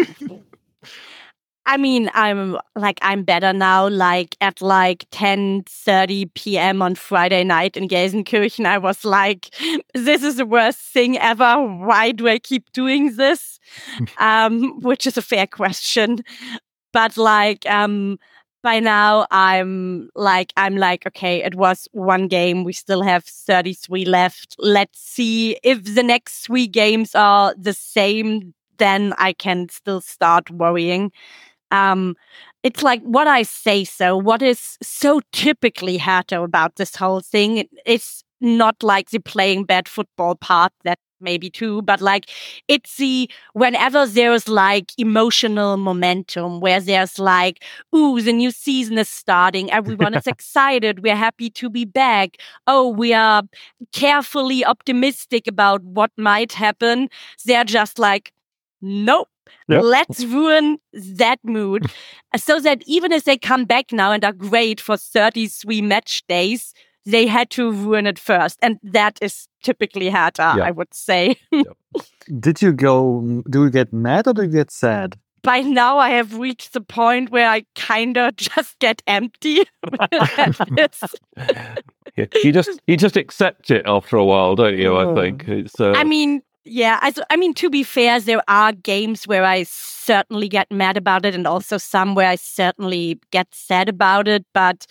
I mean, I'm like I'm better now. Like at like ten thirty p.m. on Friday night in Gelsenkirchen, I was like, "This is the worst thing ever. Why do I keep doing this?" um, which is a fair question, but like um, by now I'm like I'm like okay, it was one game. We still have thirty-three left. Let's see if the next three games are the same. Then I can still start worrying. Um, it's like what I say so. What is so typically Hertha about this whole thing? It's not like the playing bad football part, that maybe too, but like it's the whenever there's like emotional momentum, where there's like, ooh, the new season is starting, everyone is excited, we're happy to be back. Oh, we are carefully optimistic about what might happen. They're just like, nope. Yep. Let's ruin that mood so that even if they come back now and are great for thirty-three match days, they had to ruin it first. And that is typically Hertha, Yeah. I would say. Did you go? Do you get mad or do you get sad? By now, I have reached the point where I kind of just get empty. It's- Yeah, you just you just accept it after a while, don't you? I Oh. think it's. Uh, I mean, yeah, I, I mean, to be fair, there are games where I certainly get mad about it and also some where I certainly get sad about it. But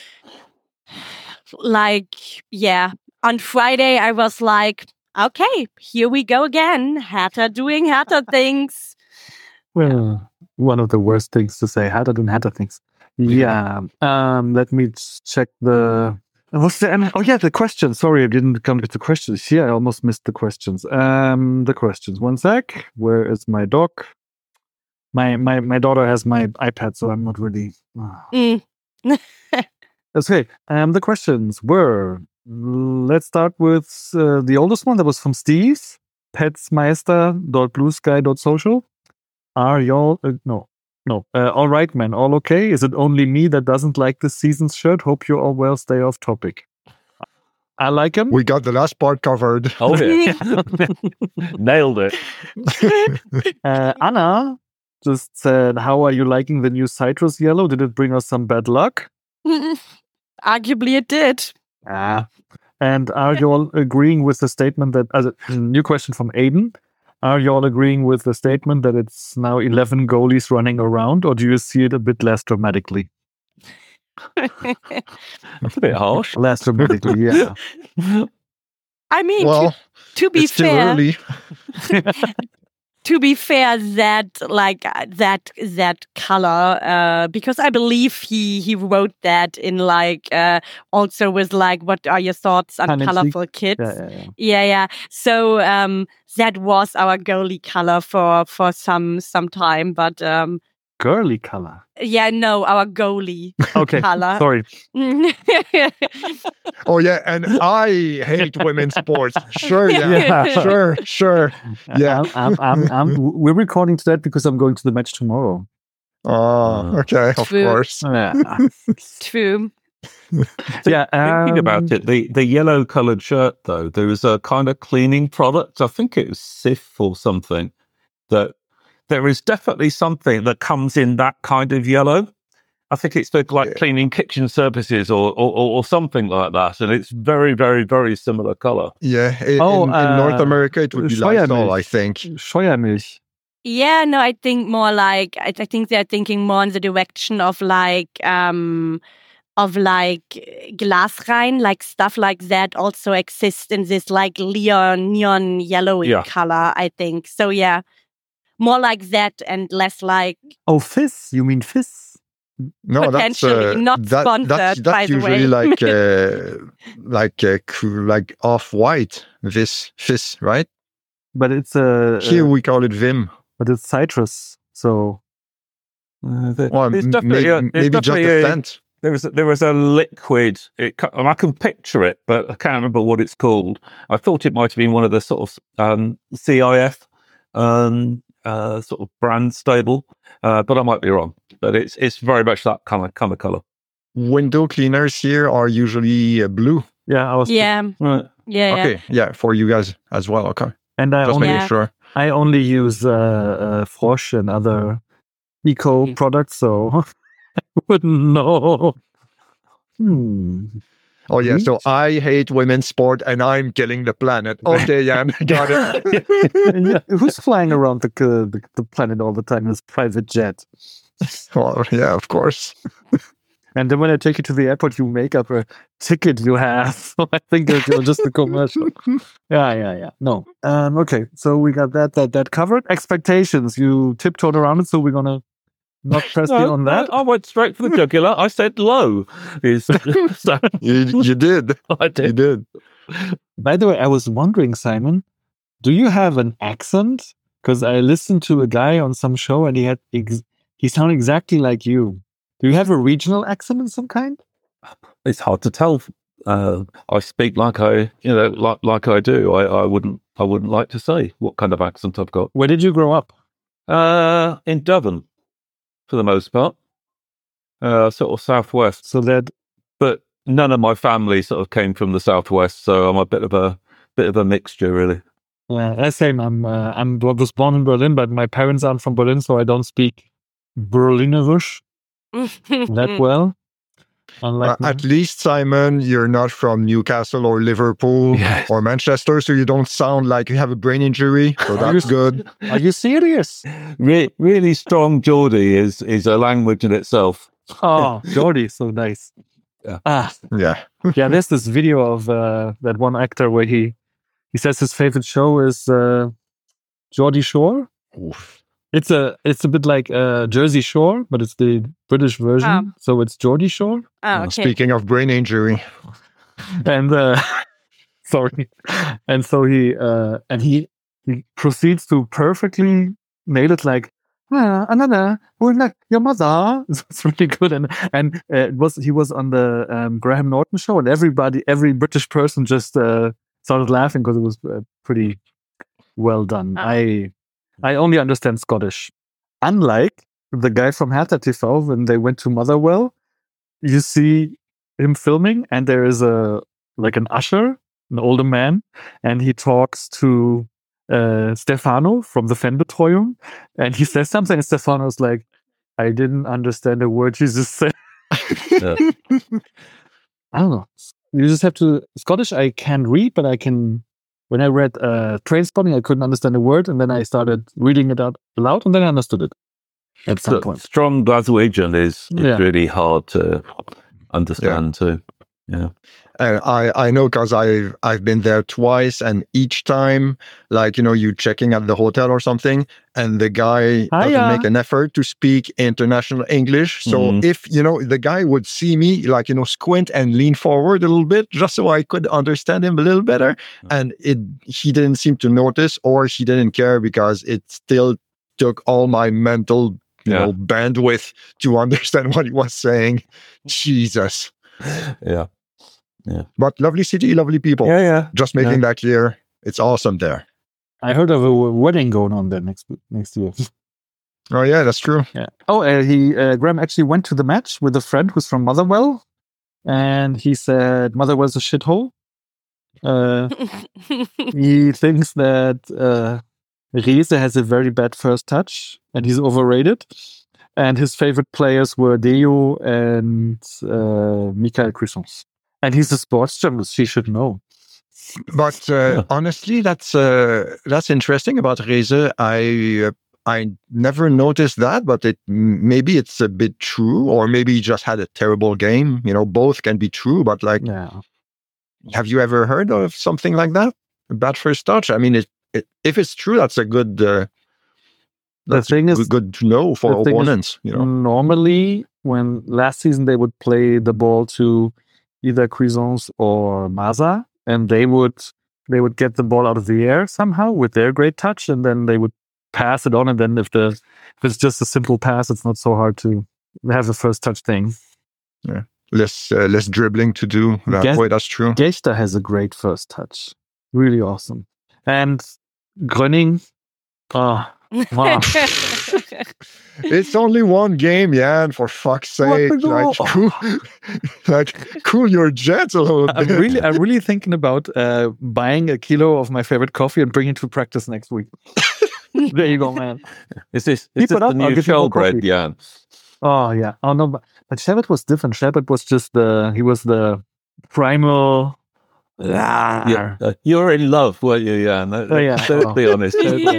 like, yeah, on Friday, I was like, okay, here we go again. Hertha doing Hertha things. Well, one of the worst things to say. Hertha doing Hertha things. Yeah. Um. Let me just check the. What's the? Oh yeah, the questions. Sorry, I didn't come to the questions. Yeah, I almost missed the questions. Um, the questions. One sec. Where is my dog? My my my daughter has my iPad, so I'm not really. ah. Mm. Okay. Um, the questions were. Let's start with uh, the oldest one. That was from Steve. Petsmeister.bluesky.social. Are y'all uh, no no uh, all right, man? All okay? Is it only me that doesn't like this season's shirt? Hope you're all well. Stay off topic. I like him. We got the last part covered. oh yeah, nailed it. uh, Anna just said, "How are you liking the new citrus yellow? Did it bring us some bad luck?" Arguably, it did. Ah. And are you all agreeing with the statement that? As a new question from Aiden. Are you all agreeing with the statement that it's now eleven goalies running around, or do you see it a bit less dramatically? That's a bit harsh. Less dramatically, yeah. I mean, Well, to, to be it's too fair, early. to be fair, that like uh, that that color, uh, because I believe he he wrote that in like uh, also with like, what are your thoughts on Tongue in cheek. colorful kids? Yeah, yeah, yeah. Yeah, yeah. So um, that was our goalie color for for some some time, but um, Girly color. yeah, no, our goalie Okay, color. sorry. Oh yeah, and I hate women's sports. Sure, yeah, Yeah. sure, sure. Yeah. I'm, I'm, I'm, I'm, we're recording to that because I'm going to the match tomorrow. Oh, okay, of True. course. Yeah, True. yeah. Thinking um, about it, the, the yellow coloured shirt, though, there was a kind of cleaning product. I think it was Sif or something. That there is definitely something that comes in that kind of yellow. I think it's for like Yeah. cleaning kitchen surfaces or, or or something like that, and it's very, very, very similar colour. Yeah, in, Oh, in, in North uh, America it would be Scheuermilch. Lysol, I think. Scheuermilch. Yeah, no, I think more like I, I think they're thinking more in the direction of like um of like Glasrein, like stuff like that also exists in this like neon, neon yellowy Yeah. color, I think. So yeah, more like that and less like Oh, Fizz. You mean Fizz? No, that's Potentially, uh, not that, sponsored, that's, by that's the usually way. like uh, like uh, cr- like off white. This Fizz, right? But it's a. Here uh, we call it Vim. but it's citrus. So Uh, there- Well, there's m- definitely, may- a, there's maybe just definitely a a, scent. there was there was a liquid. It, ca- and I can picture it, but I can't remember what it's called. I thought it might have been one of the sort of um, C I F um, uh, sort of brand stable, uh, but I might be wrong. But it's it's very much that kind of kind of color. Window cleaners here are usually uh, blue. yeah, I was. yeah, Right. yeah, yeah. Okay, yeah, for you guys as well. Okay, And I just only making Yeah. sure. I only use uh, uh, Frosch and other eco Mm. products, so I wouldn't know. Hmm. Oh yeah, Hmm? so I hate women's sport and I'm killing the planet. Okay, Jan, got it. Yeah, who's flying around the, uh, the the planet all the time in his private jet? Well, yeah, of course. And then when I take you to the airport, you make up a ticket you have. So I think that you're just a commercial. Yeah, yeah, yeah. No. Um, okay, so we got that that that covered. Expectations. You tiptoed around it, so we're gonna not press you No, on that. I, I went straight for the jugular. I said low. Is so You, you did. I You did. did. By the way, I was wondering, Simon, do you have an accent? Because I listened to a guy on some show and he had ex- he sounded exactly like you. Do you have a regional accent of some kind? It's hard to tell. Uh, I speak like I, you know, like like I do. I, I wouldn't I wouldn't like to say what kind of accent I've got. Where did you grow up? Uh, in Devon, for the most part, uh, sort of southwest. So that But none of my family sort of came from the southwest, so I'm a bit of a bit of a mixture, really. uh, I same. I'm uh, I'm I was born in Berlin, but my parents aren't from Berlin, so I don't speak Berlinerisch that well. Unlike Uh, at least, Simon, you're not from Newcastle or Liverpool Yes. or Manchester, so you don't sound like you have a brain injury. So Are that's you- good. Are you serious? Re- really strong Geordie is is a language in itself. Oh, Jordy, so nice. Yeah. Ah, Yeah. yeah. There's this video of uh, that one actor where he he says his favorite show is uh, Geordie Shore. Oof. It's a it's a bit like uh, Jersey Shore, but it's the British version. Oh. So it's Geordie Shore. Oh, Uh, okay. Speaking of brain injury, And uh, sorry, and so he uh, and he he proceeds to perfectly nail it like. Ah, Anana, we're not your mother. It's really good, and and uh, it was he was on the um, Graham Norton show, and everybody, every British person just uh, started laughing because it was uh, pretty well done. Oh. I I only understand Scottish. Unlike the guy from Hertha T V, when they went to Motherwell, you see him filming, and there is a like an usher, an older man, and he talks to uh, Stefano from the Fanbetreuung, and he says something, and Stefano's like, I didn't understand a word you just said. Yeah. I don't know. You just have to Scottish. I can read, but I can. When I read uh, Trainspotting, I couldn't understand a word, and then I started reading it out loud, and then I understood it at some So point. strong Glaswegian is, is Yeah. really hard to understand too. Yeah. Uh, I I know because I've I've been there twice, and each time, like you know, you checking at the hotel or something, and the guy doesn't Hiya. make an effort to speak international English. So Mhm. if you know the guy would see me, like you know, squint and lean forward a little bit, just so I could understand him a little better, and it he didn't seem to notice, or he didn't care because it still took all my mental you Yeah. know bandwidth to understand what he was saying. Jesus. Yeah. But lovely city, lovely people. Yeah. Yeah. Just making that clear. It's awesome there. I heard of a w- wedding going on there next next year. Oh yeah, that's true. Yeah. Oh, uh, he uh, Graham actually went to the match with a friend who's from Motherwell, and he said Motherwell's a shithole. Uh, he thinks that uh, Riese has a very bad first touch, and he's overrated. And his favorite players were Deo and uh, Michael Cuisance. And he's a sports journalist; he should know. But uh, honestly, that's uh, that's interesting about Reze. I uh, I never noticed that, but it maybe it's a bit true, or maybe he just had a terrible game. You know, both can be true, but like, Yeah. have you ever heard of something like that? A bad first touch? I mean, it, it, if it's true, that's a good, uh, The that's thing good, is, good to know for the thing is, opponents, you know. normally when last season they would play the ball to either Cuisance or Maza, and they would they would get the ball out of the air somehow with their great touch, and then they would pass it on. And then if the if it's just a simple pass, it's not so hard to have the first touch thing. Yeah, less uh, less dribbling to do that Guess- way. That's true. Gechter has a great first touch, really awesome. And Gröning, oh, wow. It's only one game, Jan. For fuck's sake, What the like, goal? cool, like cool your jets a little I'm bit. really, I'm really thinking about uh, buying a kilo of my favorite coffee and bringing it to practice next week. There you go, man. Is this, Keep is this it up, the I'll new give you more shellbread, coffee. Jan? Oh yeah. Oh no, but, but Sherbet was different. Sherbet was just the he was the primal. Yeah, uh, you're in love, weren't you, Jan? Oh, yeah. Let's Oh. be honest.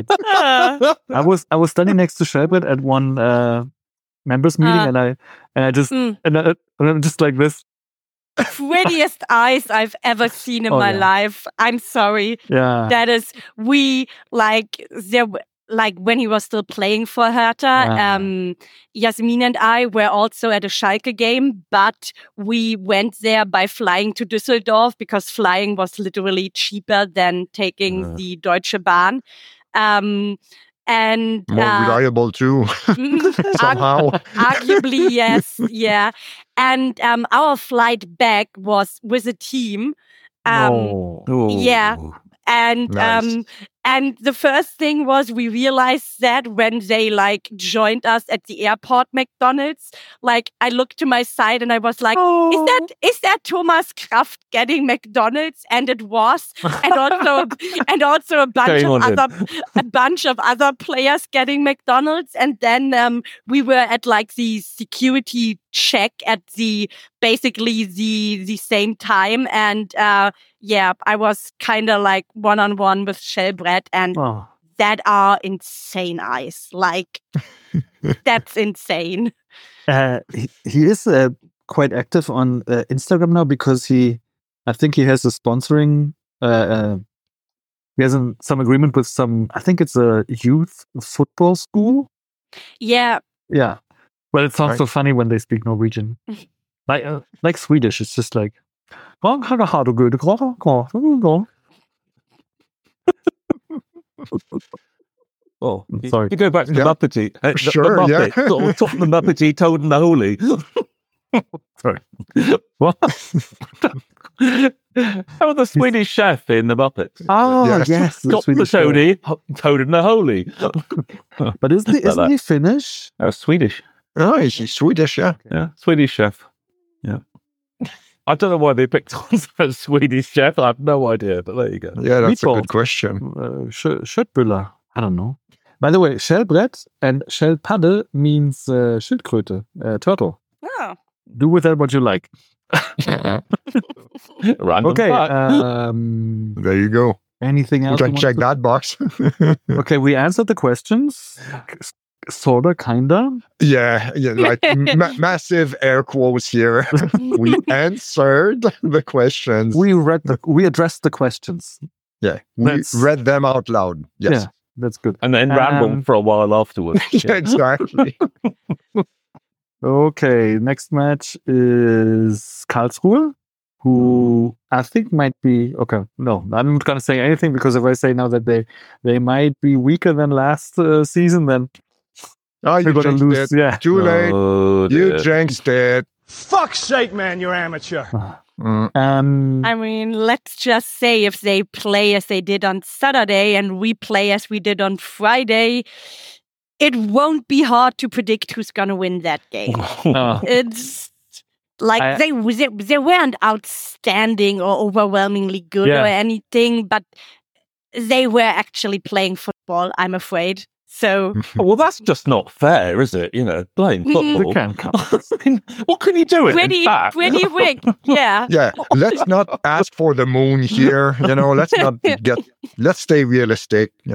Ah. I was I was standing next to Sherbet at one uh, members meeting, Ah. and I and I just Mm. and, I, and I'm just like this. Prettiest eyes I've ever seen in Oh, my yeah. life. I'm sorry. Yeah. That is, we like there. w- Like when he was still playing for Hertha, Yeah. um, Yasmin and I were also at a Schalke game, but we went there by flying to Düsseldorf because flying was literally cheaper than taking Yeah. the Deutsche Bahn. Um, and More uh, reliable too, somehow. arguably, yes, yeah. And um, our flight back was with a team. Um, Oh. yeah. And Nice. um and the first thing was we realized that when they like joined us at the airport McDonald's, like I looked to my side and I was like, is that is that Thomas Kraft getting McDonald's? And it was. And also and also a bunch Shame of on him. other a bunch of other players getting McDonald's. And then um we were at like the security check at the basically the the same time. And uh yeah, I was kind of like one on one with Shellbread, and Oh. that are insane eyes. Like, that's insane. Uh, he, he is uh, quite active on uh, Instagram now because he, I think he has a sponsoring. Uh, uh, he has an, some agreement with some. I think it's a youth football school. Yeah, Yeah. Well, it sounds Right. so funny when they speak Norwegian, like uh, like Swedish. It's just like. Oh, Oh, I'm you- sorry. You go back to the Yeah. Muppety. uh, the, Sure, the yeah. Muppet, sort of top the Muppety, Toad and the Holy. Sorry. What? How are the Swedish chef in the Muppets? Oh, Yes. yes. the Top the Swedish guy. Toady, ho- Toad and the Holy. But isn't he, Like isn't that. he Finnish? Oh, Swedish. Oh, he's Swedish, yeah. Yeah, Swedish chef. Yeah. I don't know why they picked on a Swedish chef. I have no idea, but there you go. Yeah, that's a Meatballs. good question. Uh, Sch- Schöttbüller. I don't know. By the way, Schellbrett and Schellpadde means uh, Schildkröte, uh, turtle. oh. Do with that what you like. Random Okay. fact. Um, There you go. anything You else? you can want check to- that box. Okay, we answered the questions. Sorta, kinda. Yeah, yeah, like ma- massive air quotes here. We answered the questions. We read the. We addressed the questions. yeah, we That's- read them out loud. Yes, Yeah, that's good. and then ramble um, for a while afterwards. yeah, exactly. Okay, next match is Karlsruhe, who I think might be okay. No, I'm not gonna say anything because if I say now that they they might be weaker than last uh, season, then Oh, you we're gonna jinxed lose. it. Yeah. Too late. Oh, You dear. jinxed it. Fuck's sake, man, you're amateur. Mm. Um. I mean, let's just say if they play as they did on Saturday and we play as we did on Friday, it won't be hard to predict who's going to win that game. uh, It's like I- they, they they weren't outstanding or overwhelmingly good Yeah. or anything, but they were actually playing football, I'm afraid. So well, that's just not fair, is it? You know, playing Mhm. football. They can come. I mean, what can you do? pretty in fact? pretty weak. Yeah. Yeah, let's not ask for the moon here. You know, let's not get. Let's stay realistic. You know,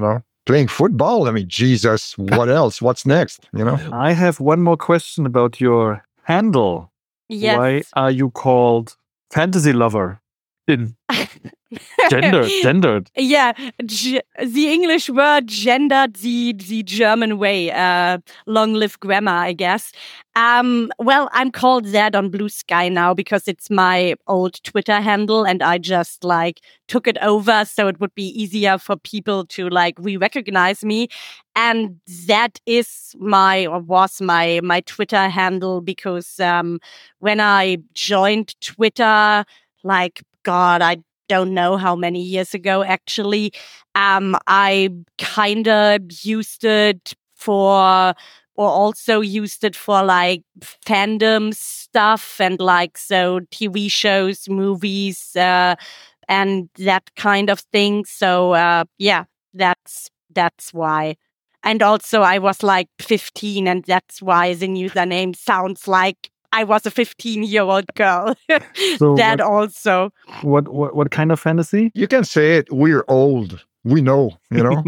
playing football. I mean, Jesus, what else? What's next? You know? I have one more question about your handle. Yes. Why are you called Fantasy Lover? In gendered, gendered. Yeah, g- the English word gendered the the German way. Uh, long live grammar, I guess. Um, well, I'm called that on Blue Sky now because it's my old Twitter handle, and I just like took it over so it would be easier for people to like re-recognize me. And that is my or was my my Twitter handle because um, when I joined Twitter, like God, I don't know how many years ago, actually. Um, I kind of used it for, or also used it for like fandom stuff and like, so T V shows, movies, uh, and that kind of thing. So, uh, yeah, that's, that's why. And also I was like fifteen, and that's why the username sounds like I was a fifteen-year-old girl. So that what- also. What, what what kind of fantasy? You can say it. We're old. We know, you know?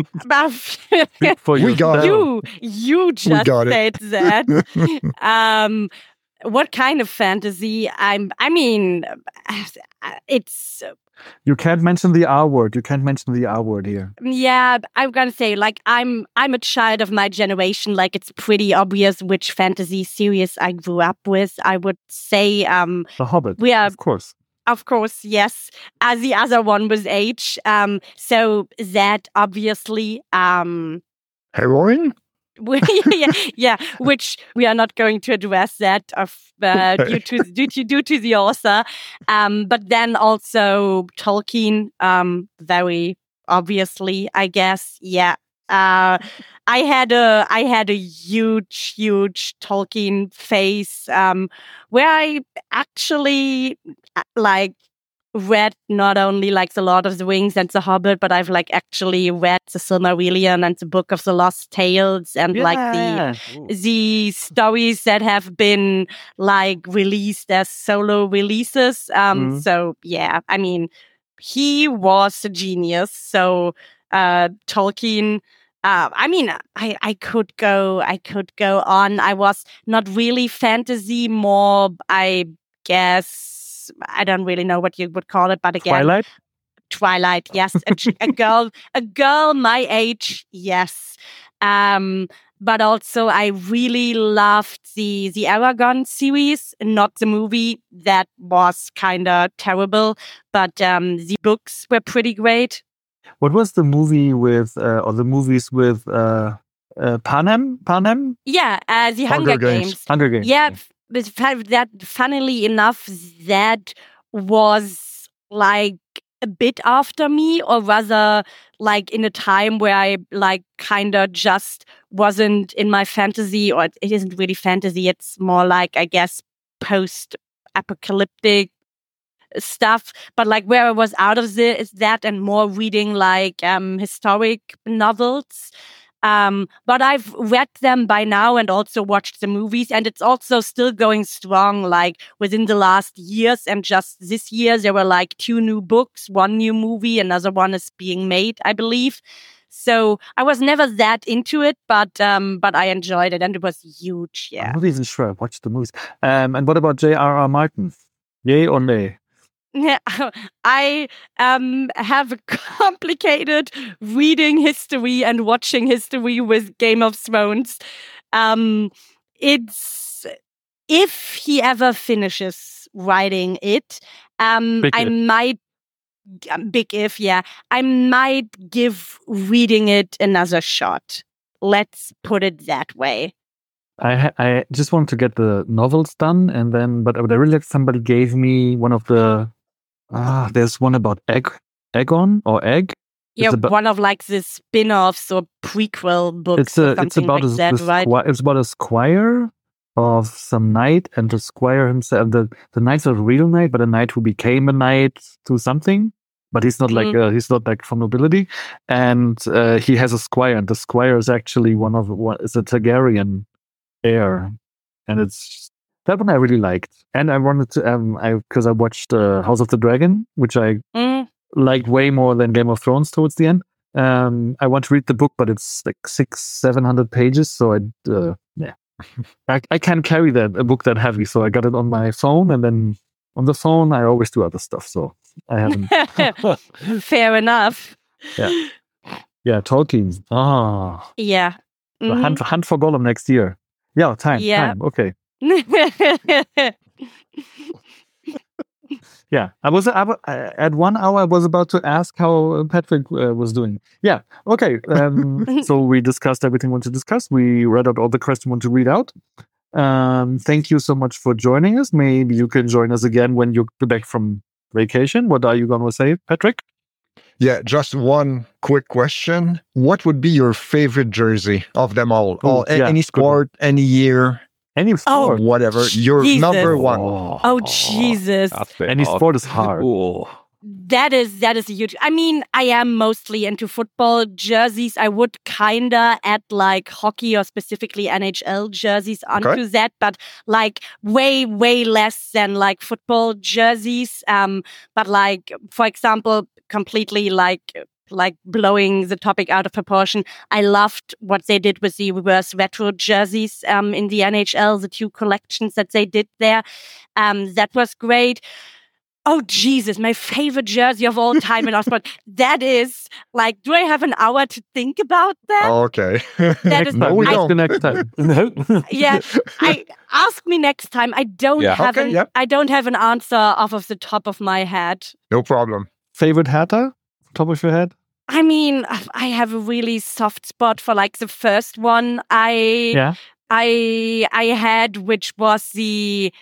For We got it. you, you just got it. said that. um, what kind of fantasy? I'm. I mean, it's. You can't mention the R word. You can't mention the R word here. Yeah, I'm gonna say like I'm. I'm a child of my generation. Like it's pretty obvious which fantasy series I grew up with. I would say. Um, The Hobbit. we are. Of course. Of course, yes. As the other one was H. Um, so that obviously. Um. Heroin? yeah, yeah, which we are not going to address that of uh, due to due to due to the author, um, but then also Tolkien, um, very obviously, I guess, yeah. Uh, I had a I had a huge huge Tolkien phase, um, where I actually uh, like. read not only like The Lord of the Rings and The Hobbit, but I've like actually read The Silmarillion and The Book of the Lost Tales and like the the stories that have been like released as solo releases. Um, Mhm. so yeah, I mean, he was a genius. So uh, Tolkien. Uh, I mean, I, I could go, I could go on. I was not really fantasy, more, I guess. I don't really know what you would call it, but again, Twilight. Twilight, yes, a, ch- a girl, a girl my age, yes. Um, but also, I really loved the the Aragon series, not the movie that was kind of terrible, but um, the books were pretty great. What was the movie with, uh, or the movies with uh, uh, Panem? Panem? Yeah, uh, the Hunger, Hunger Games. Games. Hunger Games. Yeah, f- but fa- that funnily enough, that was like a bit after me, or rather like in a time where I like kind of just wasn't in my fantasy, or it it isn't really fantasy. It's more like, I guess, post-apocalyptic stuff, but like where I was out of the, is that and more reading like um historic novels. Um, but I've read them by now and also watched the movies, and it's also still going strong. Like within the last years, and just this year, there were like two new books, one new movie, another one is being made, I believe. So I was never that into it, but um, but I enjoyed it, and it was huge. Yeah. I'm not even sure I watched the movies. Um, and what about J R R. Martin? Yay or nay? Yeah, I um have a complicated reading history and watching history with Game of Thrones. Um, it's if he ever finishes writing it, um, Big I if. might um, big if yeah, I might give reading it another shot. Let's put it that way. I ha- I just want to get the novels done, and then, but I really like somebody gave me one of the. Ah, there's one about egg, Aegon or egg. It's Yeah, about- one of like the spin-offs or prequel books It's or a, something it's about like a, that, the right? squi- it's about a squire of some knight, and the squire himself. The the knight's not a real knight, but a knight who became a knight to something. But he's not like Mm. uh, he's not like from nobility, and uh, he has a squire, and the squire is actually one of one is a Targaryen heir, and it's that one I really liked, and I wanted to um I because I watched uh, House of the Dragon, which I Mm. liked way more than Game of Thrones towards the end. Um, I want to read the book, but it's like six, seven hundred pages. So I, uh, yeah, I, I can't carry that a book that heavy. So I got it on my phone, and then on the phone I always do other stuff. So I haven't. Fair enough. Yeah, yeah. Tolkien. Ah, Yeah. the Mhm. hunt, hunt for Gollum next year. Yeah, time, Yeah. time. Okay. Yeah, I was I, wa- I- at one hour. I was about to ask how uh, Patrick uh, was doing. Yeah, okay. Um, so we discussed everything we want to discuss. We read out all the questions we want to read out. Um, thank you so much for joining us. Maybe you can join us again when you're back from vacation. What are you going to say, Patrick? Yeah, just one quick question. What would be your favorite jersey of them all? Oh, all a- yeah, any good one. sport, any year, Any Oh, sport? whatever. Your Jesus. number one. Oh, Jesus. That's a bit Any hard. sport is hard. Oh. That is that is a huge. I mean, I am mostly into football jerseys. I would kinda add like hockey or specifically N H L jerseys onto Okay. that, but like way way less than like football jerseys. Um, but like for example, completely like like blowing the topic out of proportion. I loved what they did with the reverse retro jerseys um in the N H L, the two collections that they did there. Um, that was great. Oh Jesus, my favorite jersey of all time in our sport. That is like, do I have an hour to think about that? Okay. That is- no, we I- Next- don't. the next time. No. Yeah, I ask me next time. I don't Yeah. have Okay, an yep. I don't have an answer off of the top of my head. No problem. Favorite Hertha? Top of your head? I mean, I have a really soft spot for like the first one I Yeah. I I had, which was the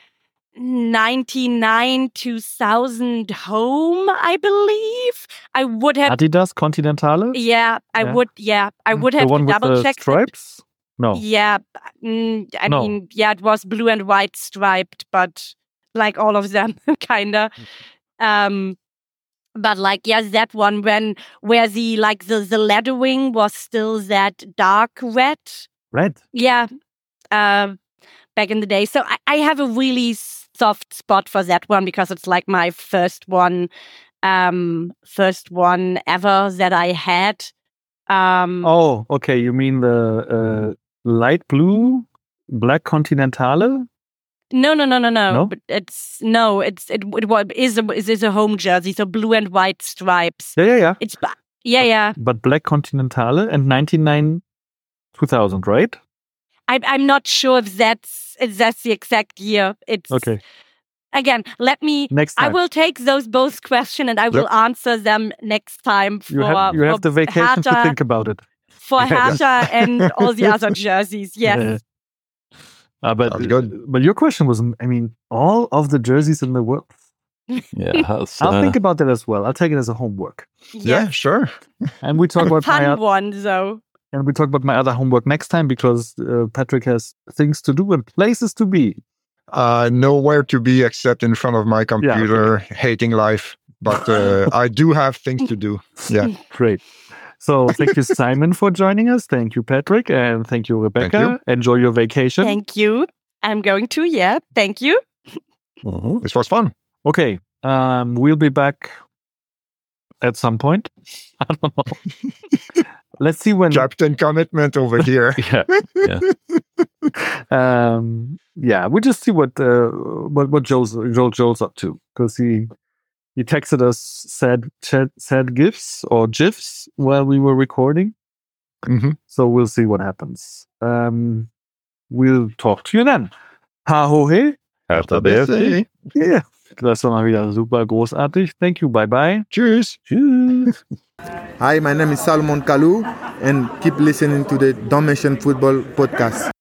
ninety-nine two thousand home, I believe. I would have Adidas Continentale? Yeah, I Yeah. would. Yeah, I would the have one to with double the check. that. stripes? No. Yeah, mm, I No. mean, yeah, it was blue and white striped, but like all of them, kinda. Um, but like, yes, that one when where the like the the lettering was still that dark red. Red. Yeah, um, back in the day. So I, I have a really soft spot for that one because it's like my first one, um, first one ever that I had. Um, Oh, okay. You mean the uh, light blue, black Continentale? No, no, no, no, no. No? But it's no, it's it. It wa- is a it is a home jersey, so blue and white stripes. Yeah, yeah, yeah. It's ba- yeah, yeah. But black Continentale and ninety-nine two thousand, right? I, I'm not sure if that's if that's the exact year. It's Okay. Again, let me. Next I time. will take those both questions and I will answer them next time for You have, you have for the vacation to Hertha, think about it. for Yeah. Hertha and all the other jerseys. Yes. Yeah. Uh, but, Sounds good. but your question was, I mean, all of the jerseys in the world. Yeah, that's, I'll uh, think about that as well. I'll take it as a homework. Yeah, Yes. sure. And we talk A about my fun oth- one though. and we talk about my other homework next time because uh, Patrick has things to do and places to be. Uh, nowhere to be except in front of my computer, hating life. But uh, I do have things to do. Yeah. Great. So thank you, Simon, for joining us. Thank you, Patrick, and thank you, Rebecca. you. Enjoy your vacation. Thank you. I'm going to. Yeah. Thank you. mhm. This was fun. Okay, um, we'll be back at some point. I don't know. Let's see when. Captain commitment over here. Yeah. Yeah. um, yeah, we'll just see what uh, what what Joel's Joel Joel's up to because he he texted us sad sad, sad gifs or gifs while we were recording. Mhm. So we'll see what happens. Um, we'll talk to you then. Ha ho he. Hertha B F C. Yeah. Das war mal wieder super großartig. Thank you. Bye bye. Tschüss. Tschüss. Hi, my name is Salomon Kalou, and keep listening to the Don't Mention Football podcast.